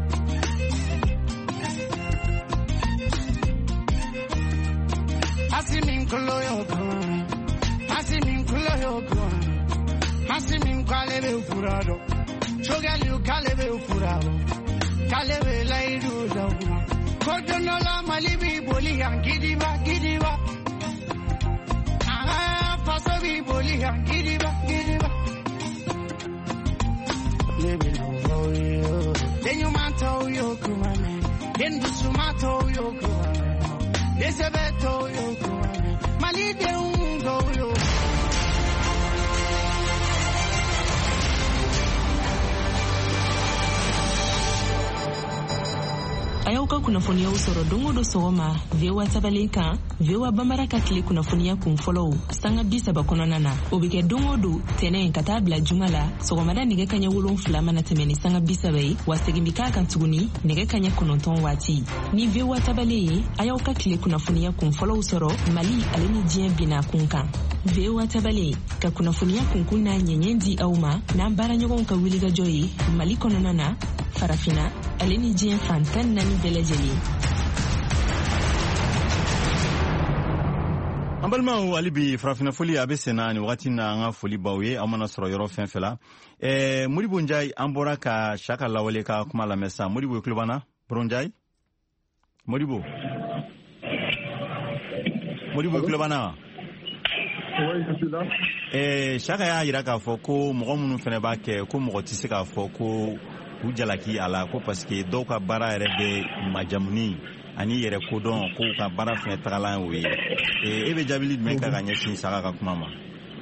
Asimin kulo yoko, asimin kulo yoko, asimin kale be furado, chogali kale be furado. Kalebe laidu dogma kodonola malibi boli yang gidiba gidiba ah fasobi boli yang gidiba gidiba lebe no denyu manto yo kumane dendu sumato yo kumane desebeto yo kumane malide ungo yo. Ayauka kunafonia usoro dongo do sogoma vewa tabaleka vewa bambara kakle kunafonia kumfollow sanga bisa bakonana obike dongo do tene katabla jumala sogomada nige kanya wulon flama na temeni sanga bisa bai wasegimika kan tuguni nige kanya kononton wati ni vewa tabale ayauka kle kunafonia kumfollow usoro mali aleni jien bina kunka vewa tabale ka kunafonia kunkuna nyenyendi auma na bara nyogon ka wiliga joyi mali kononana farafina aleni jien fantan nani belejeli ambalma alibi farafina foli abesena ni wakati na nga foli bawe amana soro yoro fenfela eh Modibo Njai ambora ka shaka lawale ka kuma la mesa Modibo klubana Bronjai Modibo Modibo klubana ouais je suis là eh shaka ya ira ka fo ko mo munu fene ba ke ko mo tise ka fo ko ujalaki ala ko parce que do ka bara rebe majamuni ani yere kodon ko ka bara fene tagalan we e ebe jabili men ka ganya sin saka ka kuma ma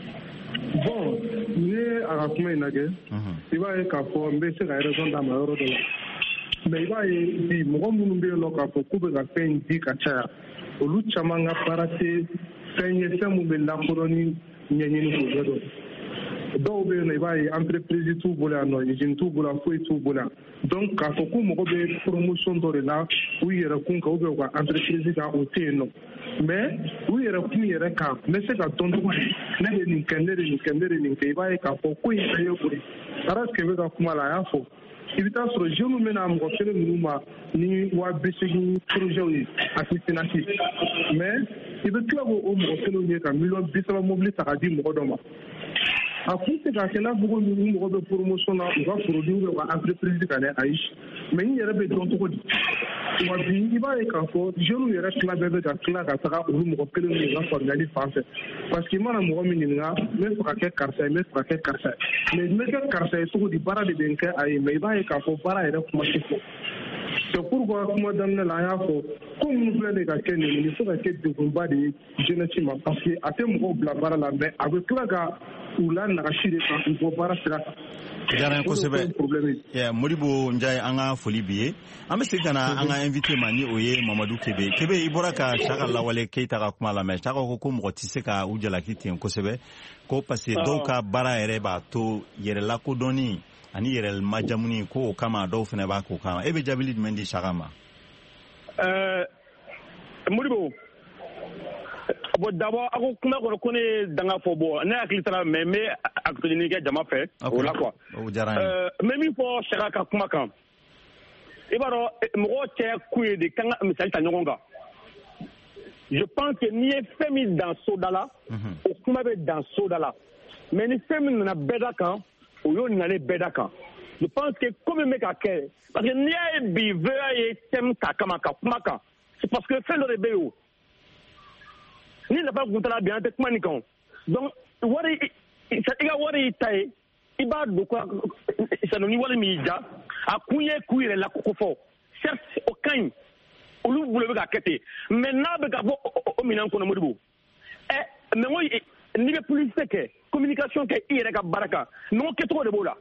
bon ni aga kuma inage iba e ka fo mbe se ga raison da ma yoro do mais iba e di mo munu be lo ka fo ko be ga fen di ka cha olu chama nga parate fenye semu be la koroni nyenye ni ko do dɔw bɛ yen nɔ i b'a ye entreprise t'u bolo yan nɔ usine t'u bolo foyi t'u bolo yan donc k'a fɔ ko mɔgɔ bɛ promotion dɔ de la u yɛrɛ kun kan ou bien u ka entreprise kan o tɛ yen nɔ mais u yɛrɛ kun yɛrɛ kan n bɛ se ka dɔn cogo di ne bɛ nin kɛ ne de nin kɛ ne de nin kɛ i b'a ye k'a fɔ ko in bɛɛ ye o de Aras Kebe ka kuma la a y'a fɔ i bɛ taa sɔrɔ jeunes bɛ na mɔgɔ kelen ninnu ma ni waa bi seegin projet ye assistance mais i bɛ tila k'o mɔgɔ kelenw ye ka miliyɔn bi saba mobili ta ka di mɔgɔ dɔ ma. A kun se ka kɛ n'a fɔ ko ninnu mɔgɔ bɛ promotion na u ka produit bɛ u ka entreprise kan dɛ ayi mais n yɛrɛ bɛ dɔn cogo di wa bi i b'a ye k'a fɔ jeunes yɛrɛ tila bɛɛ bɛ ka tila ka taga olu mɔgɔ kelen ninnu ka faamuyali fan fɛ parce que i mana mɔgɔ min ɲininka n bɛ fɛ ka kɛ karisa ye n bɛ fɛ ka kɛ karisa ye mais n bɛ kɛ karisa ye cogo di baara de bɛ n kɛ a ye mais i b'a ye k'a fɔ baara yɛrɛ kuma tɛ fɔ c'est pourquoi kuma daminɛ la an y'a fɔ ko minnu filɛ de ka kɛ nin nin fo ka kɛ degunba de ye jeunesse ma parce que a tɛ mɔgɔw bila baara la mais a bɛ tila ka u la nagasi de kan u bɔ baara sira kan. Jara kosɛbɛ yeah Modibo Njai an ka foli bi ye an bɛ segin ka na an ka invité ma ni o ye Mamadou Kebe Kebe i bɔra ka Saka Lawale Keita ka kuma la mais Saka ko ko mɔgɔ tɛ se ka u jalaki ten kosɛbɛ ko parce que dɔw ka baara yɛrɛ b'a to yɛrɛ lakodɔnni ani yɛrɛ majamuni ko o kama dɔw fana b'a ko kama e bɛ jaabili jumɛn di Saka ma? ɛɛ Modibo bon d'abord ako kuma ko ko ne danga fo bo ne akili tara mais mais akutini ke jama fait o la quoi euh mais mi fo shaka ka kuma kan ibaro mo che kuye de kan misali ta nyogonga je pense que ni est fait dans sodala o kuma be dans sodala mais ni fait na beda kan o yo na le beda kan je pense que comme me ka ke parce que ni e bi veut tem ka kama ka kuma kan c'est parce que fait le rebeu ni n'a pas goûté la bien avec manicon donc wari ça iga wari tay iba do quoi ça no ni wali mi ja akunye kuire la kokofo certes aucun olu boulever ka kete mais na be ka bo o minan ko no modibo eh mais moi ni be plus que communication que ire ka baraka non que trop de bola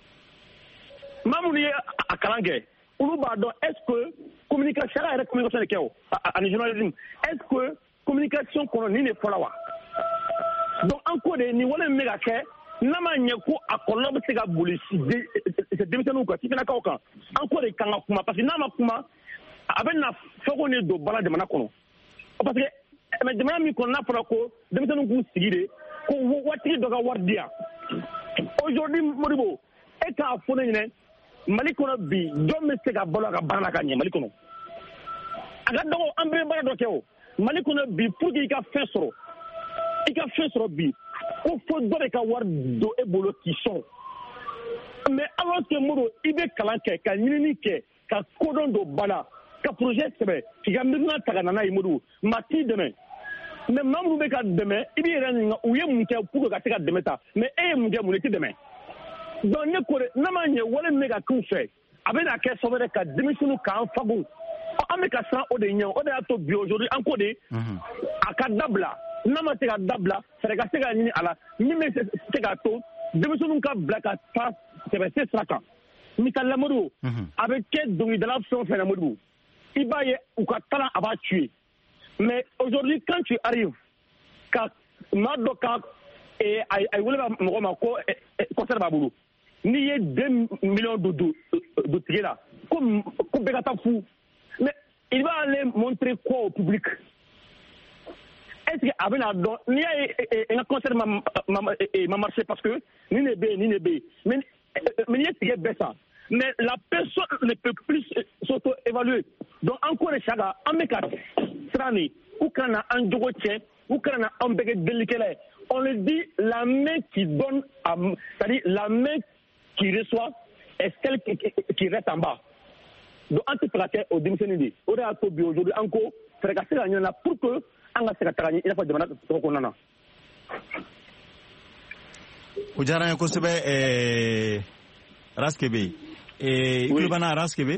mamuni akalange olu ba do est-ce que communication est communication de keo en journalisme est-ce que communication kono ni ne fola wa donc encore de ni wala mega ke nama nyeko akolo be ga bulisi de c'est démissionner quoi tifina ka okan encore de kanga kuma parce que nama kuma abena foko ne do bala de mana kono parce que mais de mana mi kono na fola ko démissionner ku sigide ko wati do ga wardia aujourd'hui modibo e ka fona ne mali kono bi do me se ga bala ga bala ka nye mali kono aga do ambe bala do keo mali kono bi pour que ka fin soro i ka fin soro bi o fo do ka war do e bolo qui sont mais alors que moro ibe kalanke ka nyini ke ka kodon do bala ka projet sebe ki ga mbina tagana na imudu mati demain mais mamu be ka demain ibi ran nga uye munke pour ka ka demain ta mais e munke muneti demain donc ne ko na manye wala mega ku fe abena ke sobere ka démission ka fagu ameka san o de nyan o de ato bi aujourd'hui encore de akadabla nama te ka dabla sere ka se ka ni ala ni me se ka to démission ka black à pass c'est c'est ça quand Michel Lamourou avec quel donc de l'option fait Lamourou il va y ou ka talent aba tuer mais aujourd'hui quand tu arrives ka madoka et ay ay wala mo ma ko concert babulu ni y deux millions de de de tigé là comme comme begata fou. Mais il va aller montrer quoi au public? Est-ce qu'il y a un concert qui m'a marché parce que ni ne bé, ni ne bé. Mais il y a ça. Mais la personne ne peut plus s'auto-évaluer. Donc encore un chaga, un mec à Strani, ou qu'on a un jogotier, ou qu'on a un béguet délicat. On le dit, la main qui donne, c'est-à-dire la main qui reçoit est celle qui, qui, qui reste en bas. Donc, en tout cas, au démissionné, on a aujourd'hui encore fréquenté la union pour que, en la secrétaire, il a pas demandé ce qu'on a. Ujara ko sebe eh Raskebe eh Kulubana Raskebe.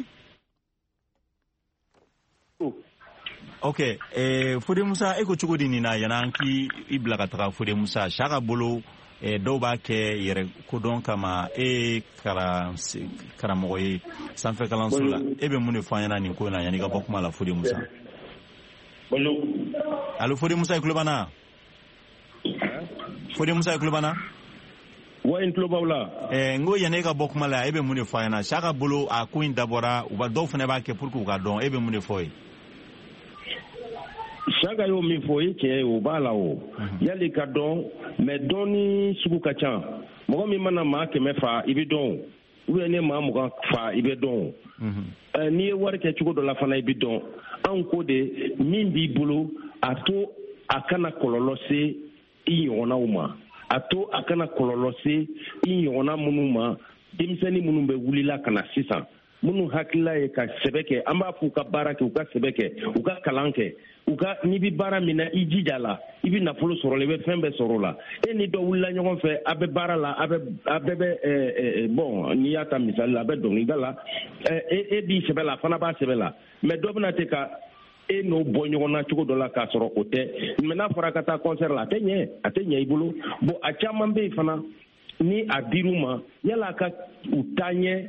Okay, eh Fode Musa eko chugodi ni na yananki ibla kataka Fode Musa shaka bolo e dɔw b'a kɛ yɛrɛ kodɔn kama e kara karamɔgɔ ye sanfɛ kalanso la e bɛ mun de fɔ an ɲɛna nin ko in na yanni ka bɔ kuma la Fode Musa. Allo Fode Musa i tulo b'an na? Fode Musa i tulo b'an na? Wa in tulo b'aw la. Ɛɛ n ko yanni e ka bɔ kuma la e bɛ mun de fɔ an ɲɛna Saka bolo a ko in dabɔra u ba dɔw fana b'a kɛ pour que u ka dɔn e bɛ mun de fɔ ye? Saka y'o min fɔ i cɛ ye o b'a la o yali ka dɔn mais dɔnni sugu ka ca mɔgɔ min mana maa kɛmɛ fa i bɛ dɔn ou bien ne maa mugan fa i bɛ dɔn n'i ye wari kɛ cogo dɔ la fana i bɛ dɔn anw ko de min b'i bolo a to a kana kɔlɔlɔ se i ɲɔgɔnnaw ma a to a kana kɔlɔlɔ se i ɲɔgɔnna minnu ma denmisɛnnin minnu bɛ wulila ka na sisan minnu hakilila ye ka sɛbɛ kɛ an b'a fɔ u ka baara kɛ u ka sɛbɛ kɛ u ka kalan kɛ u ka n'i bɛ baara min na i jija la i bɛ nafolo sɔrɔ la i bɛ fɛn bɛɛ sɔrɔ la e ni dɔ wulila ɲɔgɔn fɛ a bɛ baara la a bɛ a bɛɛ bɛ ɛɛ bɔn n'i y'a ta misali la a bɛ dɔnkilida la e e b'i sɛbɛ la a fana b'a sɛbɛ la mais dɔ bɛna ten ka e n'o bɔ ɲɔgɔn na cogo dɔ la k'a sɔrɔ o tɛ mais n'a fɔra ka taa concert la a tɛ ɲɛ a tɛ ɲɛ i bolo bon a caman bɛ yen fana ni a dir'u ma yala a ka u taa ɲɛ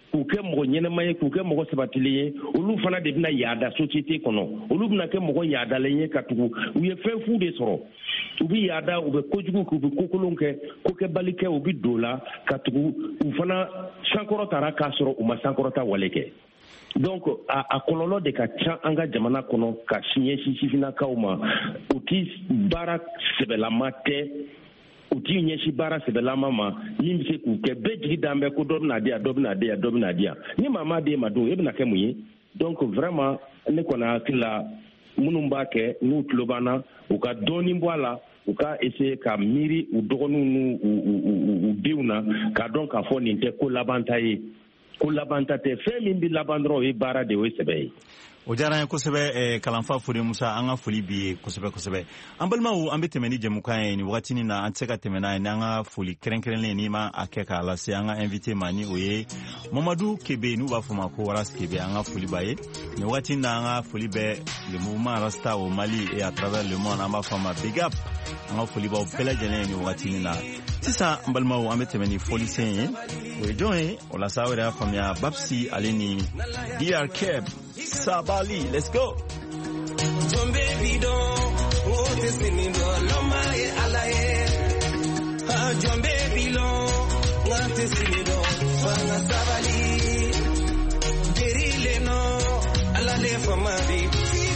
k'u kɛ mɔgɔ ɲɛnɛma ye k'u kɛ mɔgɔ sabatilen ye olu fana de bɛna yaada société kɔnɔ olu bɛna kɛ mɔgɔ yaadalen ye ka tugu u ye fɛn fu de sɔrɔ u bɛ yaada u bɛ kojugu kɛ u bɛ kokolon kɛ kokɛbali kɛ u bɛ don la ka tugu u fana sankɔrɔtara k'a sɔrɔ u ma sankɔrɔta wale kɛ donc a, a kɔlɔlɔ de ka ca an ka jamana kɔnɔ ka ɲɛsin sifinnakaw ma u ti baara sɛbɛlama tɛ u t'i ɲɛsin baara sɛbɛlama ma min bɛ se k'u kɛ bɛɛ jigi dan bɛ ko dɔ bɛna di yan dɔ bɛna di yan dɔ bɛna di yan ni maa ma di e ma don e bɛna kɛ mun ye donc vraiment ne kɔni hakili la minnu b'a kɛ n'u tulo b'an na u ka dɔɔnin bɔ a la u ka essayer ka miiri u dɔgɔninw n'u denw na k'a dɔn k'a fɔ nin tɛ ko labanta ye ko labanta tɛ fɛn min bɛ laban dɔrɔn o ye baara de o ye sɛbɛ ye. o diyara n ye kosɛbɛ kalanfa Fode Musa an ka foli b'i ye kosɛbɛ kosɛbɛ an balimaw an bɛ tɛmɛ ni jɛmukan ye nin wagatinin na an tɛ se ka tɛmɛ n'a ye n'an ka foli kɛrɛnkɛrɛnlen n'i ma a kɛ k'a lase an ka invité ma ni o ye Mamadu Kebe n'u b'a fɔ ma ko Waras Kebe an ka foli b'a ye nin wagatinin na an ka foli bɛ le mouvement Rasta au Mali et à travers le monde an b'a fɔ ma big up an ka foli b'aw bɛɛ lajɛlen ye nin wagatinin na sisan an balimaw an bɛ tɛmɛ ni fɔlisen ye o ye jɔn ye o la sa aw yɛrɛ y'a faamuya Babsi ale ni D R Keb Sabali, let's go. John baby do, oh this me do, lo my alaye. Ah John baby lo, what this me do, fana Sabali. Gerile no, alale for my baby.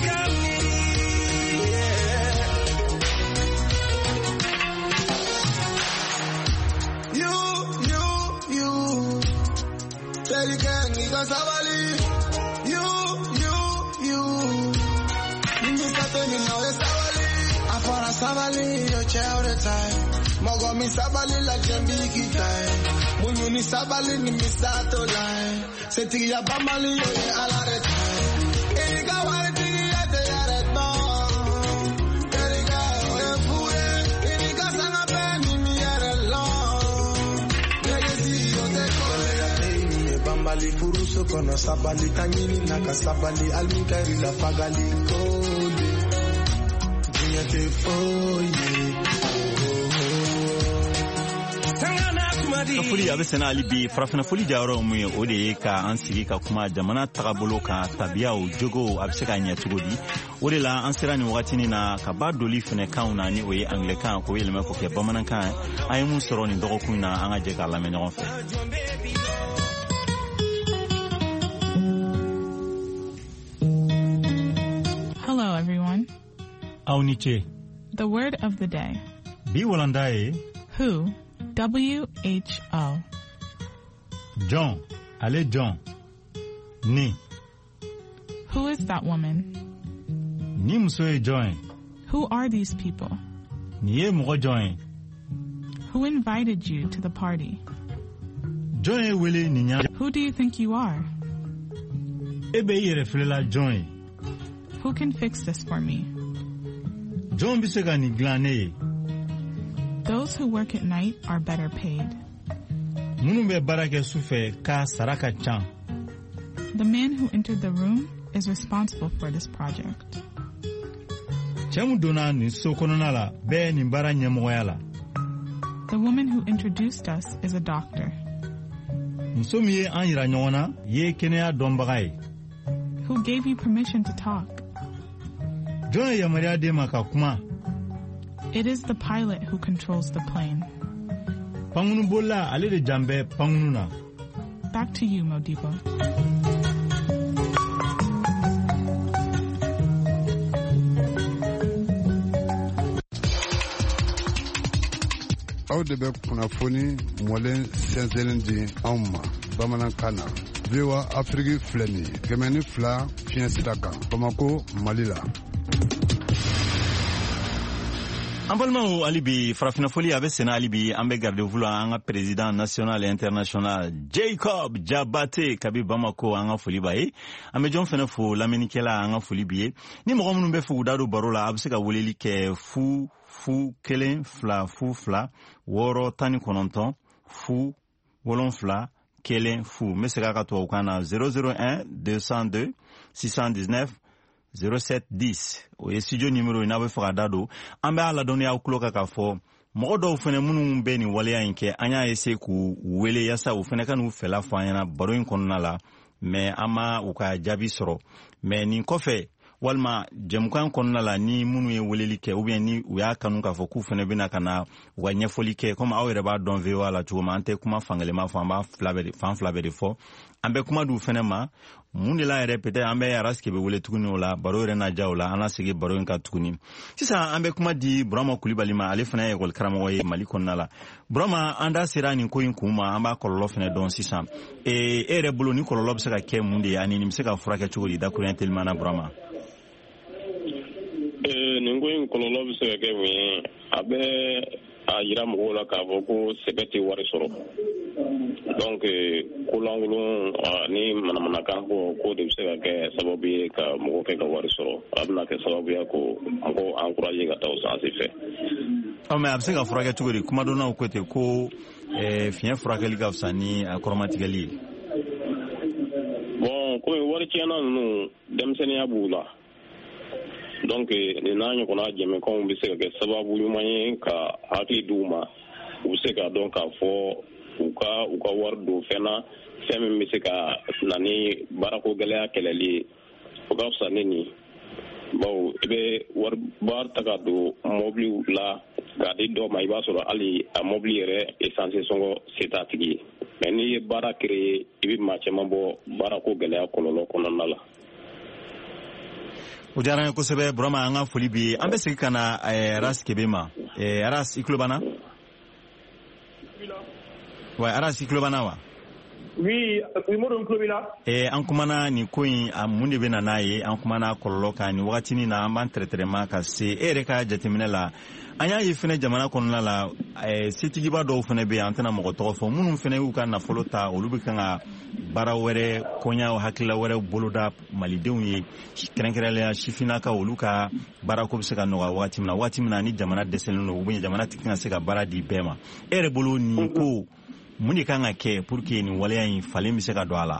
You, you, you. Tell can nigga Sabali. Sabali, your child the time. Mogomi Sabali like Jambiki time. Munyuni Sabali ni misato line. Seti ya Bamali yo ala the time. Erika wadi ya te ya no. Erika we fuye. Erika sanga pe ni mi ya long. Legacy yo te kole ya te Bambali furuso kono Sabali tanyini naka Sabali almikari la pagali kole. Foli a bɛ sɛnɛ hali bi farafina foli jayɔrɔ mun ye o de ye ka an sigi ka kuma jamana tagabolo kan tabiyaw jogow a bɛ se ka ɲɛ cogo di o de la an sera nin wagatinin na ka ba doli fɛnɛ kanw na ni o ye anglɛkan k'o yɛlɛmɛ k'o kɛ bamanankan an ye mun sɔrɔ nin dɔgɔkun na an ka jɛ k'a lamɛn ɲɔgɔn fɛ. Hello everyone. Aw ni ce. The word of the day. Bi walanda ye. Who. W H O. John. Ale John. Ni. Who is that woman? Ni muso ye John. Who are these people? Ni ye mɔgɔ John. Who invited you to the party? John ye wele ni nya. Who do you think you are? Ebe yɛrɛ filela John. Who can fix this for me? John bi se ka ni dilan ne ye. Those who work at night are better paid. Minnu bɛ baara kɛ su fɛ ka sara ka ca. The man who entered the room is responsible for this project. Cɛ mun donna nin so kɔnɔna la bɛɛ nin baara ɲɛmɔgɔya la. The woman who introduced us is a doctor. Muso min ye an yira ɲɔgɔn na ye kɛnɛya dɔnbaga ye. Who gave you permission to talk? John ye yamaruya d'e ma ka kuma. It is the pilot who controls the plane. Pangunu bola ale de jambe pangunu na. Back to you, Modibo. Aw de bɛ kunnafoni mɔlen sɛnsɛnlen di anw ma bamanankan na. V O A Afrique filɛ nin ye kɛmɛ ni fila fiɲɛ sira kan Bamako Mali la. An balimaw hali bi farafina foli a bɛ sɛnɛ hali bi an bɛ garde-vous la an ka président national et international Jacob Jabate kabi Bamako an ka foli b'a ye an bɛ jɔn fɛnɛ fo lamɛnnikɛla an ka foli b'i ye ni mɔgɔ minnu bɛ fɛ k'u da don baro la a bɛ se ka weleli kɛ fu fu kelen fila fu fila wɔɔrɔ tan ni kɔnɔntɔn fu wolonfila kelen fu n bɛ segin a ka tubabukan na zéro zéro un deux cent deux six cent dix-neuf zéro sept dix o ye studio numéro ye n'a bɛ fɛ ka da don an bɛ a ladɔnniya aw tulo kan k'a fɔ mɔgɔ dɔw fɛnɛ minnu bɛ nin waleya in kɛ an y'a ese k'u wele yasa u fɛnɛ ka n'u fɛla fɔ an ɲɛna baro in kɔnɔna la mɛ an ma u ka jaabi sɔrɔ mɛ nin kɔfɛ walima jɛmukan kɔnɔna la ni minnu ye weleli kɛ ou bien ni u y'a kanu k'a fɔ k'u fɛnɛ bɛna ka na u ka ɲɛfɔli kɛ komi aw yɛrɛ b'a dɔn V O A la cogo min an tɛ kuma fankelen fɔ an b'a fila bɛɛ de fan fila bɛɛ de fɔ an bɛ kuma d'u fɛnɛ ma mun de la yɛrɛ peut-être an bɛ Aras Kebe wele tuguni o la baro yɛrɛ na ja o la an na segin baro in kan tuguni sisan an bɛ kuma di Burama Kulibali ma ale fɛnɛ ye école karamɔgɔ ye Mali kɔnɔna la Burama an da sera nin ko in kun ma an b'a kɔlɔlɔ fɛnɛ dɔn sisan e yɛrɛ bolo ni kɔlɔlɔ bɛ se ka kɛ mun de ye ani nin bɛ se ka furakɛ cogo di dakuruɲɛ teliman na Burama nin ko in kɔlɔlɔ bɛ se ka kɛ mun ye a bɛ a yira mɔgɔw la k'a fɔ ko sɛbɛ tɛ wari sɔrɔ donc ko lankolon ni manamanakan ko ko de bɛ se ka kɛ sababu ye ka mɔgɔ kɛ ka wari sɔrɔ a bɛna kɛ sababu ye ko mɔgɔw encourager ka taa o sansi fɛ. ɔ mɛ a bɛ se ka furakɛ cogo di kumadɔnnaw ko ten ko fiɲɛ furakɛli ka fisa ni a kɔrɔmatigɛli ye. bon komi wari tiɲɛna ninnu denmisɛnninya b'u la. donc nin n'a ɲɔgɔnna jɛmɛkanw bɛ se ka kɛ sababu ɲuman ye ka hakili d'u ma u bɛ se ka dɔn k'a fɔ u ka u ka wari don fɛn na fɛn min bɛ se ka na ni baarako gɛlɛya kɛlɛli ye o ka fisa ni nin bawo i bɛ wari ba ta ka don mɔbili la k'a di dɔ ma i b'a sɔrɔ hali a mɔbili yɛrɛ esanse sɔngɔ se t'a tigi ye mɛ n'i ye baara créer i bɛ maa caman bɔ baarako gɛlɛya kɔlɔlɔ kɔnɔna la. o diyara n ye kosɛbɛ Burama an ka foli b'i ye an bɛ segin ka na Aras Kebe ma Aras i tulo b'an na wa Aras i tulo b'an na wa. oui Umaru n tulo b'i la. ɛɛ an kumana nin ko in a mun de bɛ na n'a ye an kumana kɔlɔlɔ kan nin wagatinin na an b'an tɛrɛtɛrɛma ka se e yɛrɛ ka jateminɛ la an y'a ye fɛnɛ jamana kɔnɔna la ɛɛ setigiba dɔw fɛnɛ bɛ yen an tɛna mɔgɔ tɔgɔ fɔ minnu fɛnɛ y'u ka nafolo ta olu bɛ kan ka baara wɛrɛ kɔɲa hakilila wɛrɛ boloda malidenw ye kɛrɛnkɛrɛnnenya sifinnakaw olu ka baarako bɛ se ka nɔgɔya wagati min na wagati min na ni jamana dɛsɛlen don ou bien jamana tɛ kan ka se ka baara di bɛɛ ma e yɛrɛ bolo nin ko mun de kan ka kɛ pour que nin waleya in falen bɛ se ka don a la.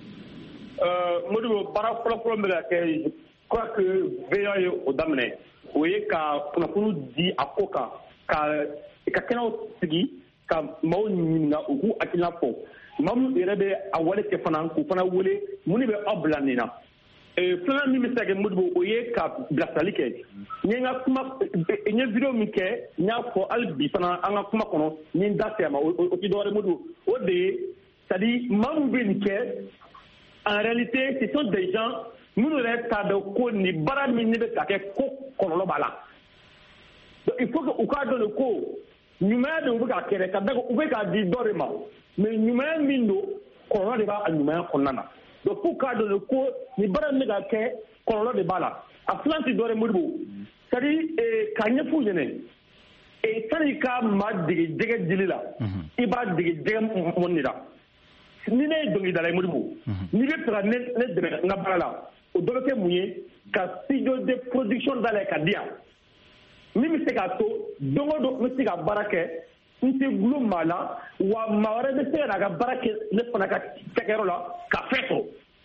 Modibo baara fɔlɔfɔlɔ bɛ ka kɛ je crois que V O A ye o daminɛ o ye ka kunnafoni di a ko kan ka ka kɛnɛw sigi ka maaw ɲininka u k'u hakilina fɔ maa minnu yɛrɛ bɛ a wale kɛ fana k'u fana wele mun de bɛ aw bila nin na filanan min bɛ se ka kɛ Modibo o ye ka bilasirali kɛ n ye n ka kuma n ye video min kɛ n y'a fɔ hali bi fana an ka kuma kɔnɔ n ye n da se a ma o tɛ dɔwɛrɛ Modibo o de ye c'est à dire maa minnu bɛ nin kɛ en réalité ce sont des gens minnu yɛrɛ t'a dɔn ko nin baara min ne bɛ ka kɛ ko kɔlɔlɔ b'a la donc il faut que u k'a dɔn ko ɲumanya de u bɛ k'a kɛ dɛ ka da u bɛ k'a di dɔ de ma mais ɲumanya min don kɔlɔlɔ de b'a ɲumanya kɔnɔna na donc f'u k'a dɔn ko nin baara min bɛ ka kɛ kɔlɔlɔ de b'a la a filan tɛ dɔ de Modibo c'est à dire k'a ɲɛf'u ɲɛna sani ka maa dege jɛgɛ dili la i b'a dege jɛgɛ mɔni de la ni ne ye dɔnkilidala ye Modibo n'i bɛ fɛ ka ne dɛmɛ n ka baara la o dɔ bɛ kɛ mun ye ka studio de production dayɛlɛ ka di yan min bɛ se k'a to don o don n bɛ se ka baara kɛ n tɛ gulo maa la wa maa wɛrɛ bɛ se ka n'a ka baara kɛ ne fana ka cakɛyɔrɔ la ka fɛn sɔrɔ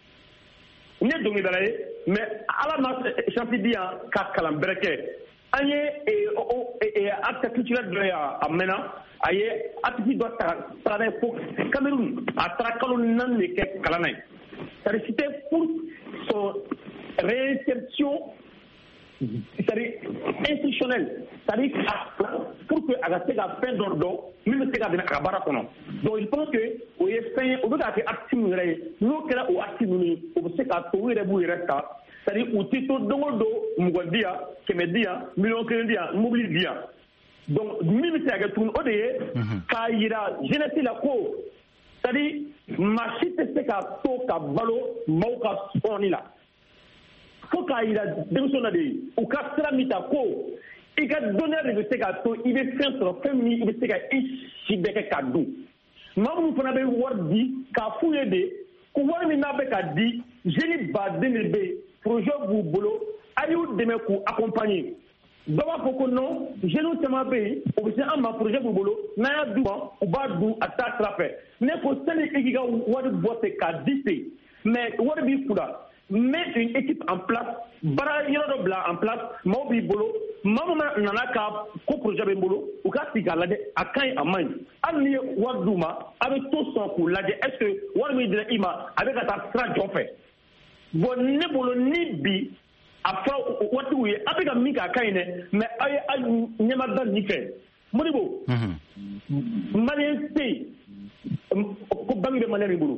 n ye dɔnkilidala ye mais ala ma chance di yan ka kalan bɛrɛ kɛ an ye acte culturel dɔ ye a mɛnna a ye artiste dɔ ta taara n'a ye fo Cameroun a taara kalo naani de kɛ kalan na ye c'est-à-dire c'était pour son réinsertion c'est-à-dire institutionnelle c'est-à-dire pour que a ka se ka fɛn dɔ dɔn min bɛ se ka dɛmɛ a ka baara kɔnɔ donc je pense que o ye fɛn ye o bɛ k'a kɛ artiste minnu yɛrɛ ye n'o kɛra o artiste ninnu ye o bɛ se k'a to u yɛrɛ b'u yɛrɛ ta c'est-à-dire u tɛ to don o don mugan di yan kɛmɛ di yan miliyɔn kelen di yan mobili di yan donc min bɛ se ka kɛ tuguni o de ye k'a yira jeunesse la ko c'est-à-dire maa si tɛ se ka to ka balo maaw ka sɔnni la fo k'a yira denmisɛnw na de u ka sira min ta ko i ka dɔnniya de bɛ se k'a to i bɛ fɛn sɔrɔ fɛn min i bɛ se ka i si bɛɛ kɛ k'a dun maa minnu fana bɛ wari di k'a f'u ye de ko wari min n'a bɛ ka di jeune baden de bɛ yen projet b'u bolo a y'u dɛmɛ k'u accompagner dɔ b'a fɔ ko non jeunes caman bɛ yen o bɛ se an ma projet b'u bolo n'a y'a d'u ma u b'a dun a taa sira fɛ ne ko sani i k'i ka wari bɔ ten k'a di ten mais wari b'i kun na mettre une équipe en place, bara yoro bla en place, mobi bolo, mamma nanaka ko projet be bolo, ou ka tigala de akai amay. Ani waduma avec tout son coup là, est-ce que wami de ima avec ta strat fait. Bon ne bolo ni bi afa watu wi avec mika kaine mais ay ay nyama dan ni fait. Modibo. Mhm. Malien pays ko bangi de malien bolo.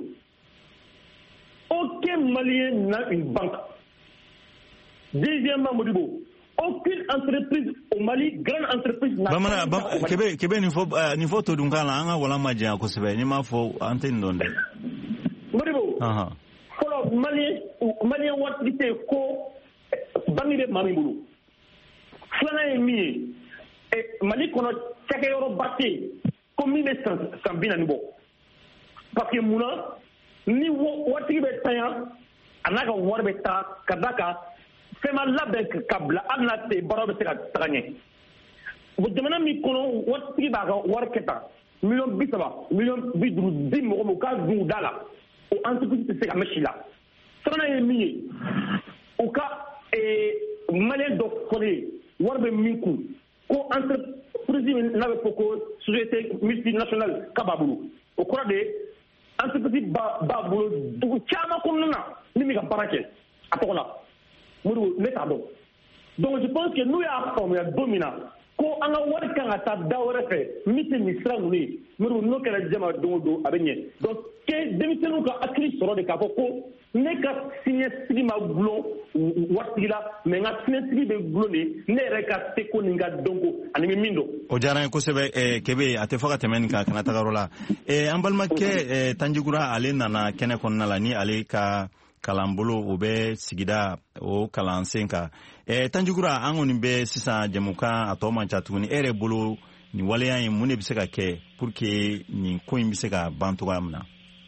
Aucun Malien n'a une banque. Deuxièmement, Modibo, aucune entreprise au Mali, grande entreprise n'a pas de banque. Québec, Québec, niveau tout d'un cas, on a voilà magia à cause de ni ma fo antenne donde. Modibo. Ah. Pour Malien, Malien ouatité ko bangi de mamibulu. Flana emi. Mali kono chake yoro batte comme il est sans bien à niveau. Parce que mouna ni wati be tanya anaka war be ta kadaka fema labek kabla anate baro be ta tanye bu demana mi kono wati ba ga war keta million bisaba million bidru dim mo ka du dala o entreprise se ka mechila sana e mi o ka e malen do fole war be minku ko entreprise na be poko société multinationale kababulu o kora de entreprise ba ba bolo du chama kunna ni mi ka barake atola muru ne ta do donc je pense que nous ya forme ya domina ko anga wari kan ata dawre fe miti misra ni muru no kala jama do do abenye donc ke demisenu ka akli soro de ka ko ne ka signé sima blon watila mais nga signé de blon ni ne reka te ko ninga dongo ani mindo o jara ko sebe e kebe ate foka temen ka kana tagarola e ambalma ke e, tanjigura ale nana kene kon nala ni ale ka kalambolo o be sigida o kalansenka e tanjigura angoni be sisa jamuka atoma chatuni ere bolo ni wale yan mun be se ka ke pour que ni ko imbi se ka bantu amna.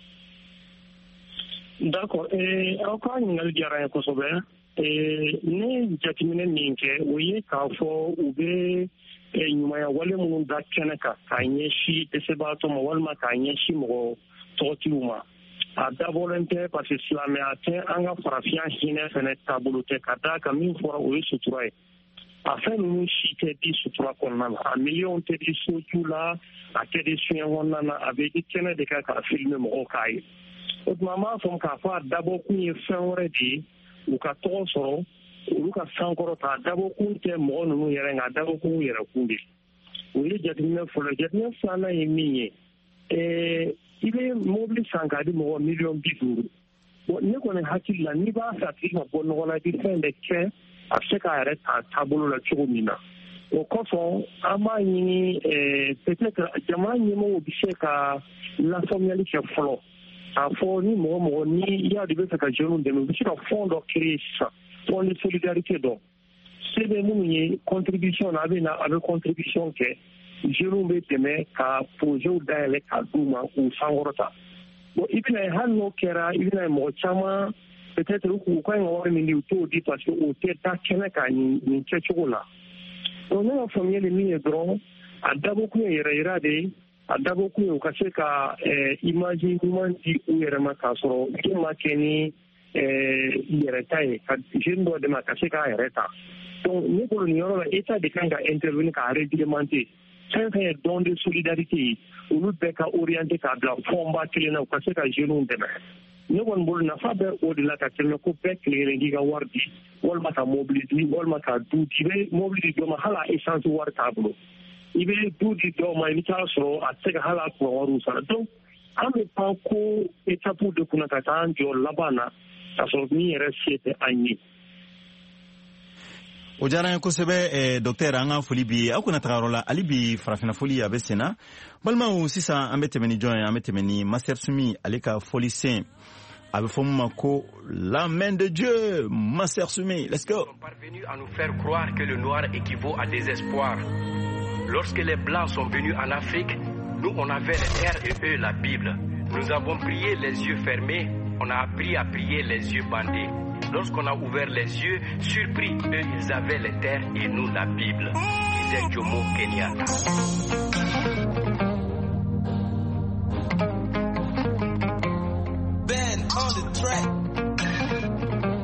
D'accord. Et encore une autre diara ko sobe e ne jatimine ninke oye ka fo ube e nyuma ya wale mun da kenaka kanye shi tesebato mo walma kanye shi mo totiuma a dabolente parce que islamé atin anga farafia hine fene tabulute kata kamin fora oye suturai afin nous chiter di sutura konna a million te di sutula a te di suya wonna avec di kene de ka ka filme mo kai ot mama fom ka fa dabo kunye fenre di u ka to soro u ka sankoro ta dabo kunte mo no yere nga dabo kun yere kundi u le jatine folo jatine sana yemi e ibe mobile sankadi mo million biduru ne ko ne hakilla ni ba sa ti ma bonno wala di fende ke afeka yere ta tabulu la chumina o kofo ama ni e peut-être jama ni mo bisheka la famille qui folo a fo ni mo mo ni ya de besa ka jeune de nous sur fond de créer ça fond de solidarité donc c'est des mounier contribution avec na avec contribution que jeune be teme ka projet d'aller ka duma ou sangorota bon ibina hanno kera ibina mo chama peut-être ku ko ngor ni liuto di parce que o te ta kena ka ni ni chechola donc na famille le mi dron adabo ku yera yera de adabo ku o kase ka imagine human di u yera ma ka soro ki ma keni eh yera tai ka jindo de ma kase ka yera ta donc ni ko ni yoro état de kanga intervenir ka réglementer c'est un don de solidarité ou nous beka orienté ka la forme kilena ka se ka jeune de ne won bol na fa be o de la ka kelme ko be klere diga wardi wol ma ka mobiliser wol ma ka du tibe mobiliser do ma hala essence war tablo ibe du di do ma ni ta so a se ka hala ko waru sa donc ame pa ko étape de kuna ka tan jo labana ta so ni resete anyi o jara ko sebe e docteur anga foli bi akuna tagarola ali bi farafina foli abesena balma o sisa ambete meni join ambete meni master sumi alika foli sen abe fomma ko la main de Dieu master sumi let's go. Ils sont parvenus à nous faire croire que le noir équivaut à désespoir. Lorsque les blancs sont venus en Afrique, nous on avait les R et eux la Bible. Nous avons prié les yeux fermés, on a appris à prier les yeux bandés. Lorsqu'on a ouvert les yeux, surpris, eux, ils avaient les terres et nous la Bible, disait Jomo Kenyatta. Ben on the track.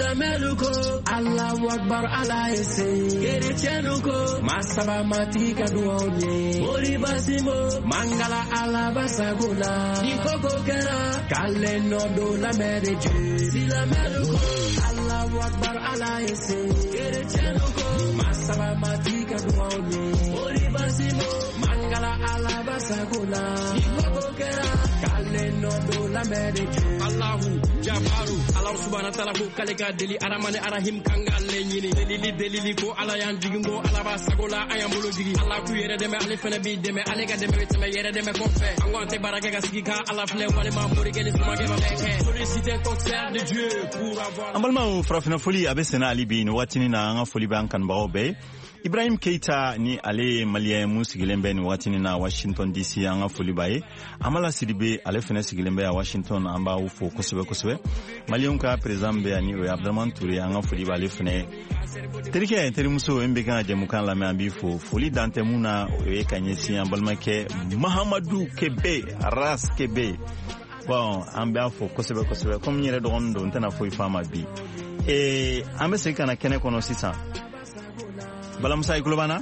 Silameluko, Allahu Akbar, Allah ese. Kerechenuko, Masaba Matika duone. Mori basimo, Mangala Allah basagula. Nikoko kera, Kaleno do la mereje. Silameluko, Allahu Akbar, Allah ese. Kerechenuko, Masaba Matika duone. Mori basimo, Mangala Allah basagula. Nikoko kera, Kaleno do la mereje. Allahu Jabaru, Allah subhanahu wa ta'ala ko kaleka deli aramane arahim kanga lenyini delili delili ko ala yan jigimbo ala ba sagola ayambolo jigi Allah ku yere deme ale fene bi deme ale ga deme teme yere deme ko fe angonte baraka ga sigika Allah fle wale ma mori gele suma ge ba meke solliciter concert de Dieu pour avoir ambalma frafina foli abesena ali bi no watini na nga foli ban kan ba obe Ibrahim Keita ni ale Malien mu sigilembe ni watini na Washington D C anga foli baye amala sidibe ale fene sigilembe ya Washington amba ufo kosebe kosebe Malien ka prezambe ani we Abdurrahman Touré anga foli bale fene terike terimuso embe kan jamukan la me ambi fo foli dante muna we kanyesi ambalmake Mahamadou Kebe Ras Kebe bon ambe afo kosebe kosebe comme nyere do ndo ntana fo ifama bi e ambe se kana kene kono sisa Balamusa ikulobana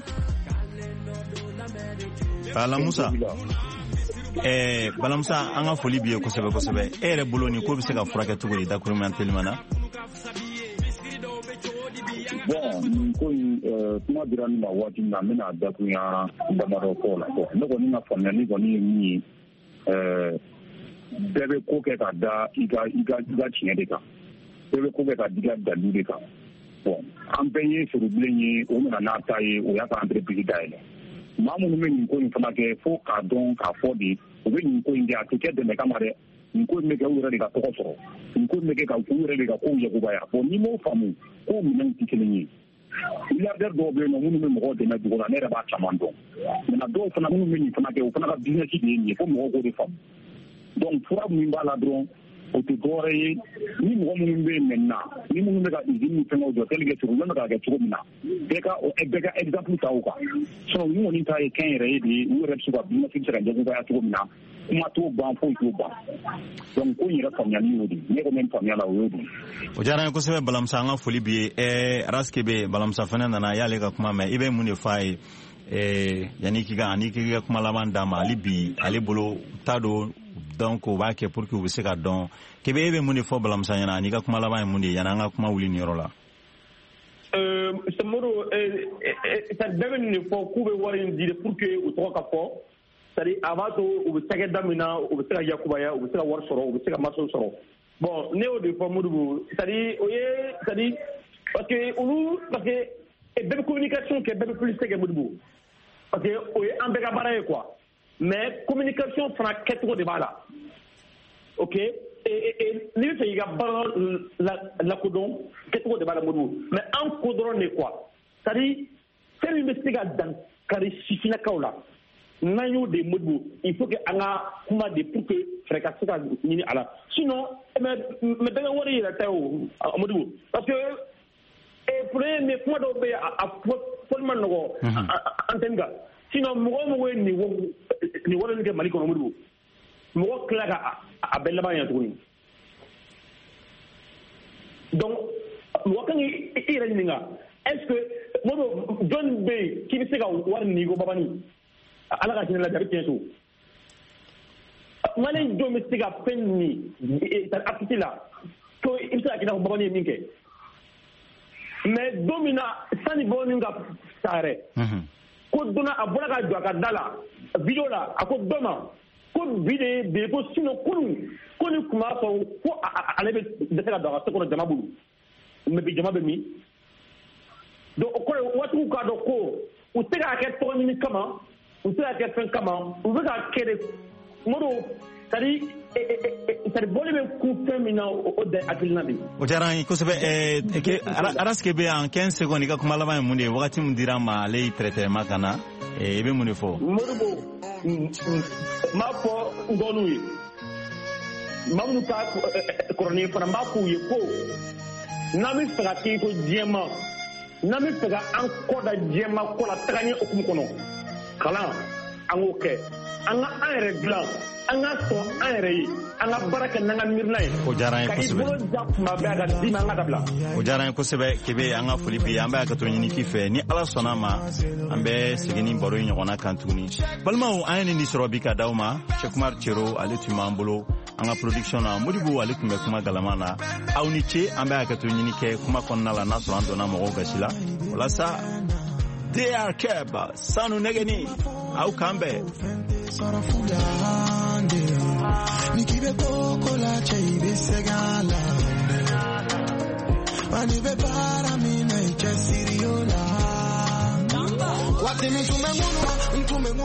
Balamusa eh Balamusa anga foli biye kosebe kosebe ere boloni ko biseka furake tuguri da kuruma telimana bon ko euh kuma dirani ma wati na mena da kunya ndamaro ko la ko ndoko ni na famia ni ko ni ni euh debe ko ke ka da iga iga iga chiende ka debe ko ke ka diga da lude ka bon an bɛɛ ye forobilen ye o nana n'a ta ye o y'a ka entreprise dayɛlɛ maa minnu bɛ nin ko in fana kɛ fo k'a dɔn k'a fɔ de u bɛ nin ko in kɛ a tɛ kɛ dɛmɛ kama dɛ nin ko in bɛ kɛ u yɛrɛ de ka tɔgɔ sɔrɔ nin ko in bɛ kɛ ka u yɛrɛ de ka kow yakubaya bon n'i m'o faamu kow minɛnw tɛ kelen ye milliardaire dɔw bɛ yen nɔ minnu bɛ mɔgɔw dɛmɛ dugu la ne yɛrɛ b'a caman dɔn maintenant dɔw fana minnu bɛ nin fana kɛ o fana ka business de ye nin ye fo mɔgɔw k'o de faamu donc fura min b'a la dɔrɔn o tɛ dɔwɛrɛ ye ni mɔgɔ minnu bɛ yen maintenant ni minnu bɛ ka usine ni fɛngɛw jɔ tel que cogo min bɛ ka kɛ cogo min na bɛɛ ka bɛɛ ka exemple ta o kan sinon ni kɔni ta ye kɛn yɛrɛ ye de ye u yɛrɛ bɛ se ka business bɛ se ka yakubaya cogo min na kuma t'o ban foyi t'o ban donc ko in yɛrɛ faamuyali y'o de ne ko min faamuya la o y'o de o diyara n ye kosɛbɛ Balamusa an ka foli b'i ye ɛɛ Raskebe Balamusa fana nana a y'ale ka kuma mɛn i bɛ mun de f'a ye ɛɛ yanni k'i ka ani k'i ka kuma laban d'a ma hali bi ale bolo t'a don donc o b'a kɛ pour que u bɛ se ka dɔn Kebe e bɛ mun de fɔ Balamusa ɲɛna ani ka kuma laban ye mun de ye yanni an ka kuma wuli nin yɔrɔ la. Samoro ça bɛɛ bɛ nin de fɔ k'u bɛ wari in di pour que u tɔgɔ ka fɔ c'est-à-dire a b'a to u bɛ cakɛda min na u bɛ se ka yakubaya u bɛ se ka wari sɔrɔ u bɛ se ka marché sɔrɔ bon ne y'o de fɔ Modibo c'est-à-dire o ye c'est-à-dire parce que olu parce que bɛɛ bɛ communication kɛ bɛɛ bɛ publicité kɛ Modibo parce que o ye an bɛɛ ka baara ye quoi mais communication fana kɛcogo de b'a la ok et n'i bɛ fɛ k'i ka baara lakodɔn kɛcogo de b'a la Modibo mais an ko dɔrɔn de quoi c'est-à-dire fɛn min bɛ se ka dankari sifinnakaw la n'an y'o de Modibo il faut que an ka kuma de pour que fɛɛrɛ ka se ka ɲini a la sinon mais mais bɛɛ ka wari yɛrɛ tɛ o Modibo parce que problème mais kuma dɔw bɛ yen a fɔli ma nɔgɔ antenne kan sinon mɔgɔ o mɔgɔ ye nin wari nin kɛ Mali kɔnɔ Modibo mɔgɔ tila ka a bɛɛ laban yan tuguni donc mɔgɔ kan k'i yɛrɛ ɲininka est-ce que Modibo jɔn bɛ yen k'i bɛ se ka wari nin ko babani ala ka hinɛ lajɛ a bɛ tiɲɛ so Mali jɔn bɛ se ka fɛn nin apiti la ko i bɛ se ka k'i n'a fɔ babani ye min kɛ mais don min na sani babani ka sa yɛrɛ ko donna a bɔra ka jɔ a ka da la video la a ko dɔ ma ko bi de bi ko sinon kunun ko ni kun b'a sɔrɔ ko ale bɛ dɛsɛ ka don a ka so kɔnɔ jama bolo mais bi jama bɛ min donc o kɔrɔ waatiw k'a dɔn ko u tɛ k'a kɛ tɔgɔ ɲini kama u tɛ k'a kɛ fɛn kama u bɛ k'a kɛ de Modibo c'est-à-dire c'est-à-dire bɔli bɛ kun fɛn min na o de hakilina de o diyara n ye kosɛbɛ Raskebe en quinze secondes i ka kuma laban ye mun de ye wagati min dira ma ale y'i traitement ka na i bɛ mun de fɔ Modibo n b'a fɔ n dɔgɔninw ye maa minnu ka kɔrɔlen fana n b'a fɔ u ye ko n'an bɛ fɛ ka kɛ ko diɲɛma n'an bɛ fɛ ka an kɔ da diɲɛma kɔ la taga ɲɛ hukumu kɔnɔ kalan an k'o kɛ an ka an yɛrɛ dilan an ka sɔn an yɛrɛ ye an ka baara kɛ n'an ka miirina ye o diyara an ye ka i kosɛbɛ bolo da kuma bɛɛ a ka d'i ma an ka dabila o diyara an ye kosɛbɛ kebe an ka foli bi an bɛ hakɛto ɲini k'i fɛ ni ala sɔnna ma an bɛ segin ni baro in ɲɔgɔnna kan tuguni balimaw an ye nin di sɔrɔ bi ka d'aw ma Cheikh Cero ale tun b'an bolo an ka production na Modibo ale tun bɛ kuma galama na aw ni ce an bɛ hakɛto ɲini kɛ kuma kɔnɔna la n'a sɔrɔ an donna mɔgɔw gasi la walasa D R Keba sanu negeni aw kan bɛɛ Nikibe boko la chaibe segala Mani be para mina icha siriola Wate mi tume munu, tume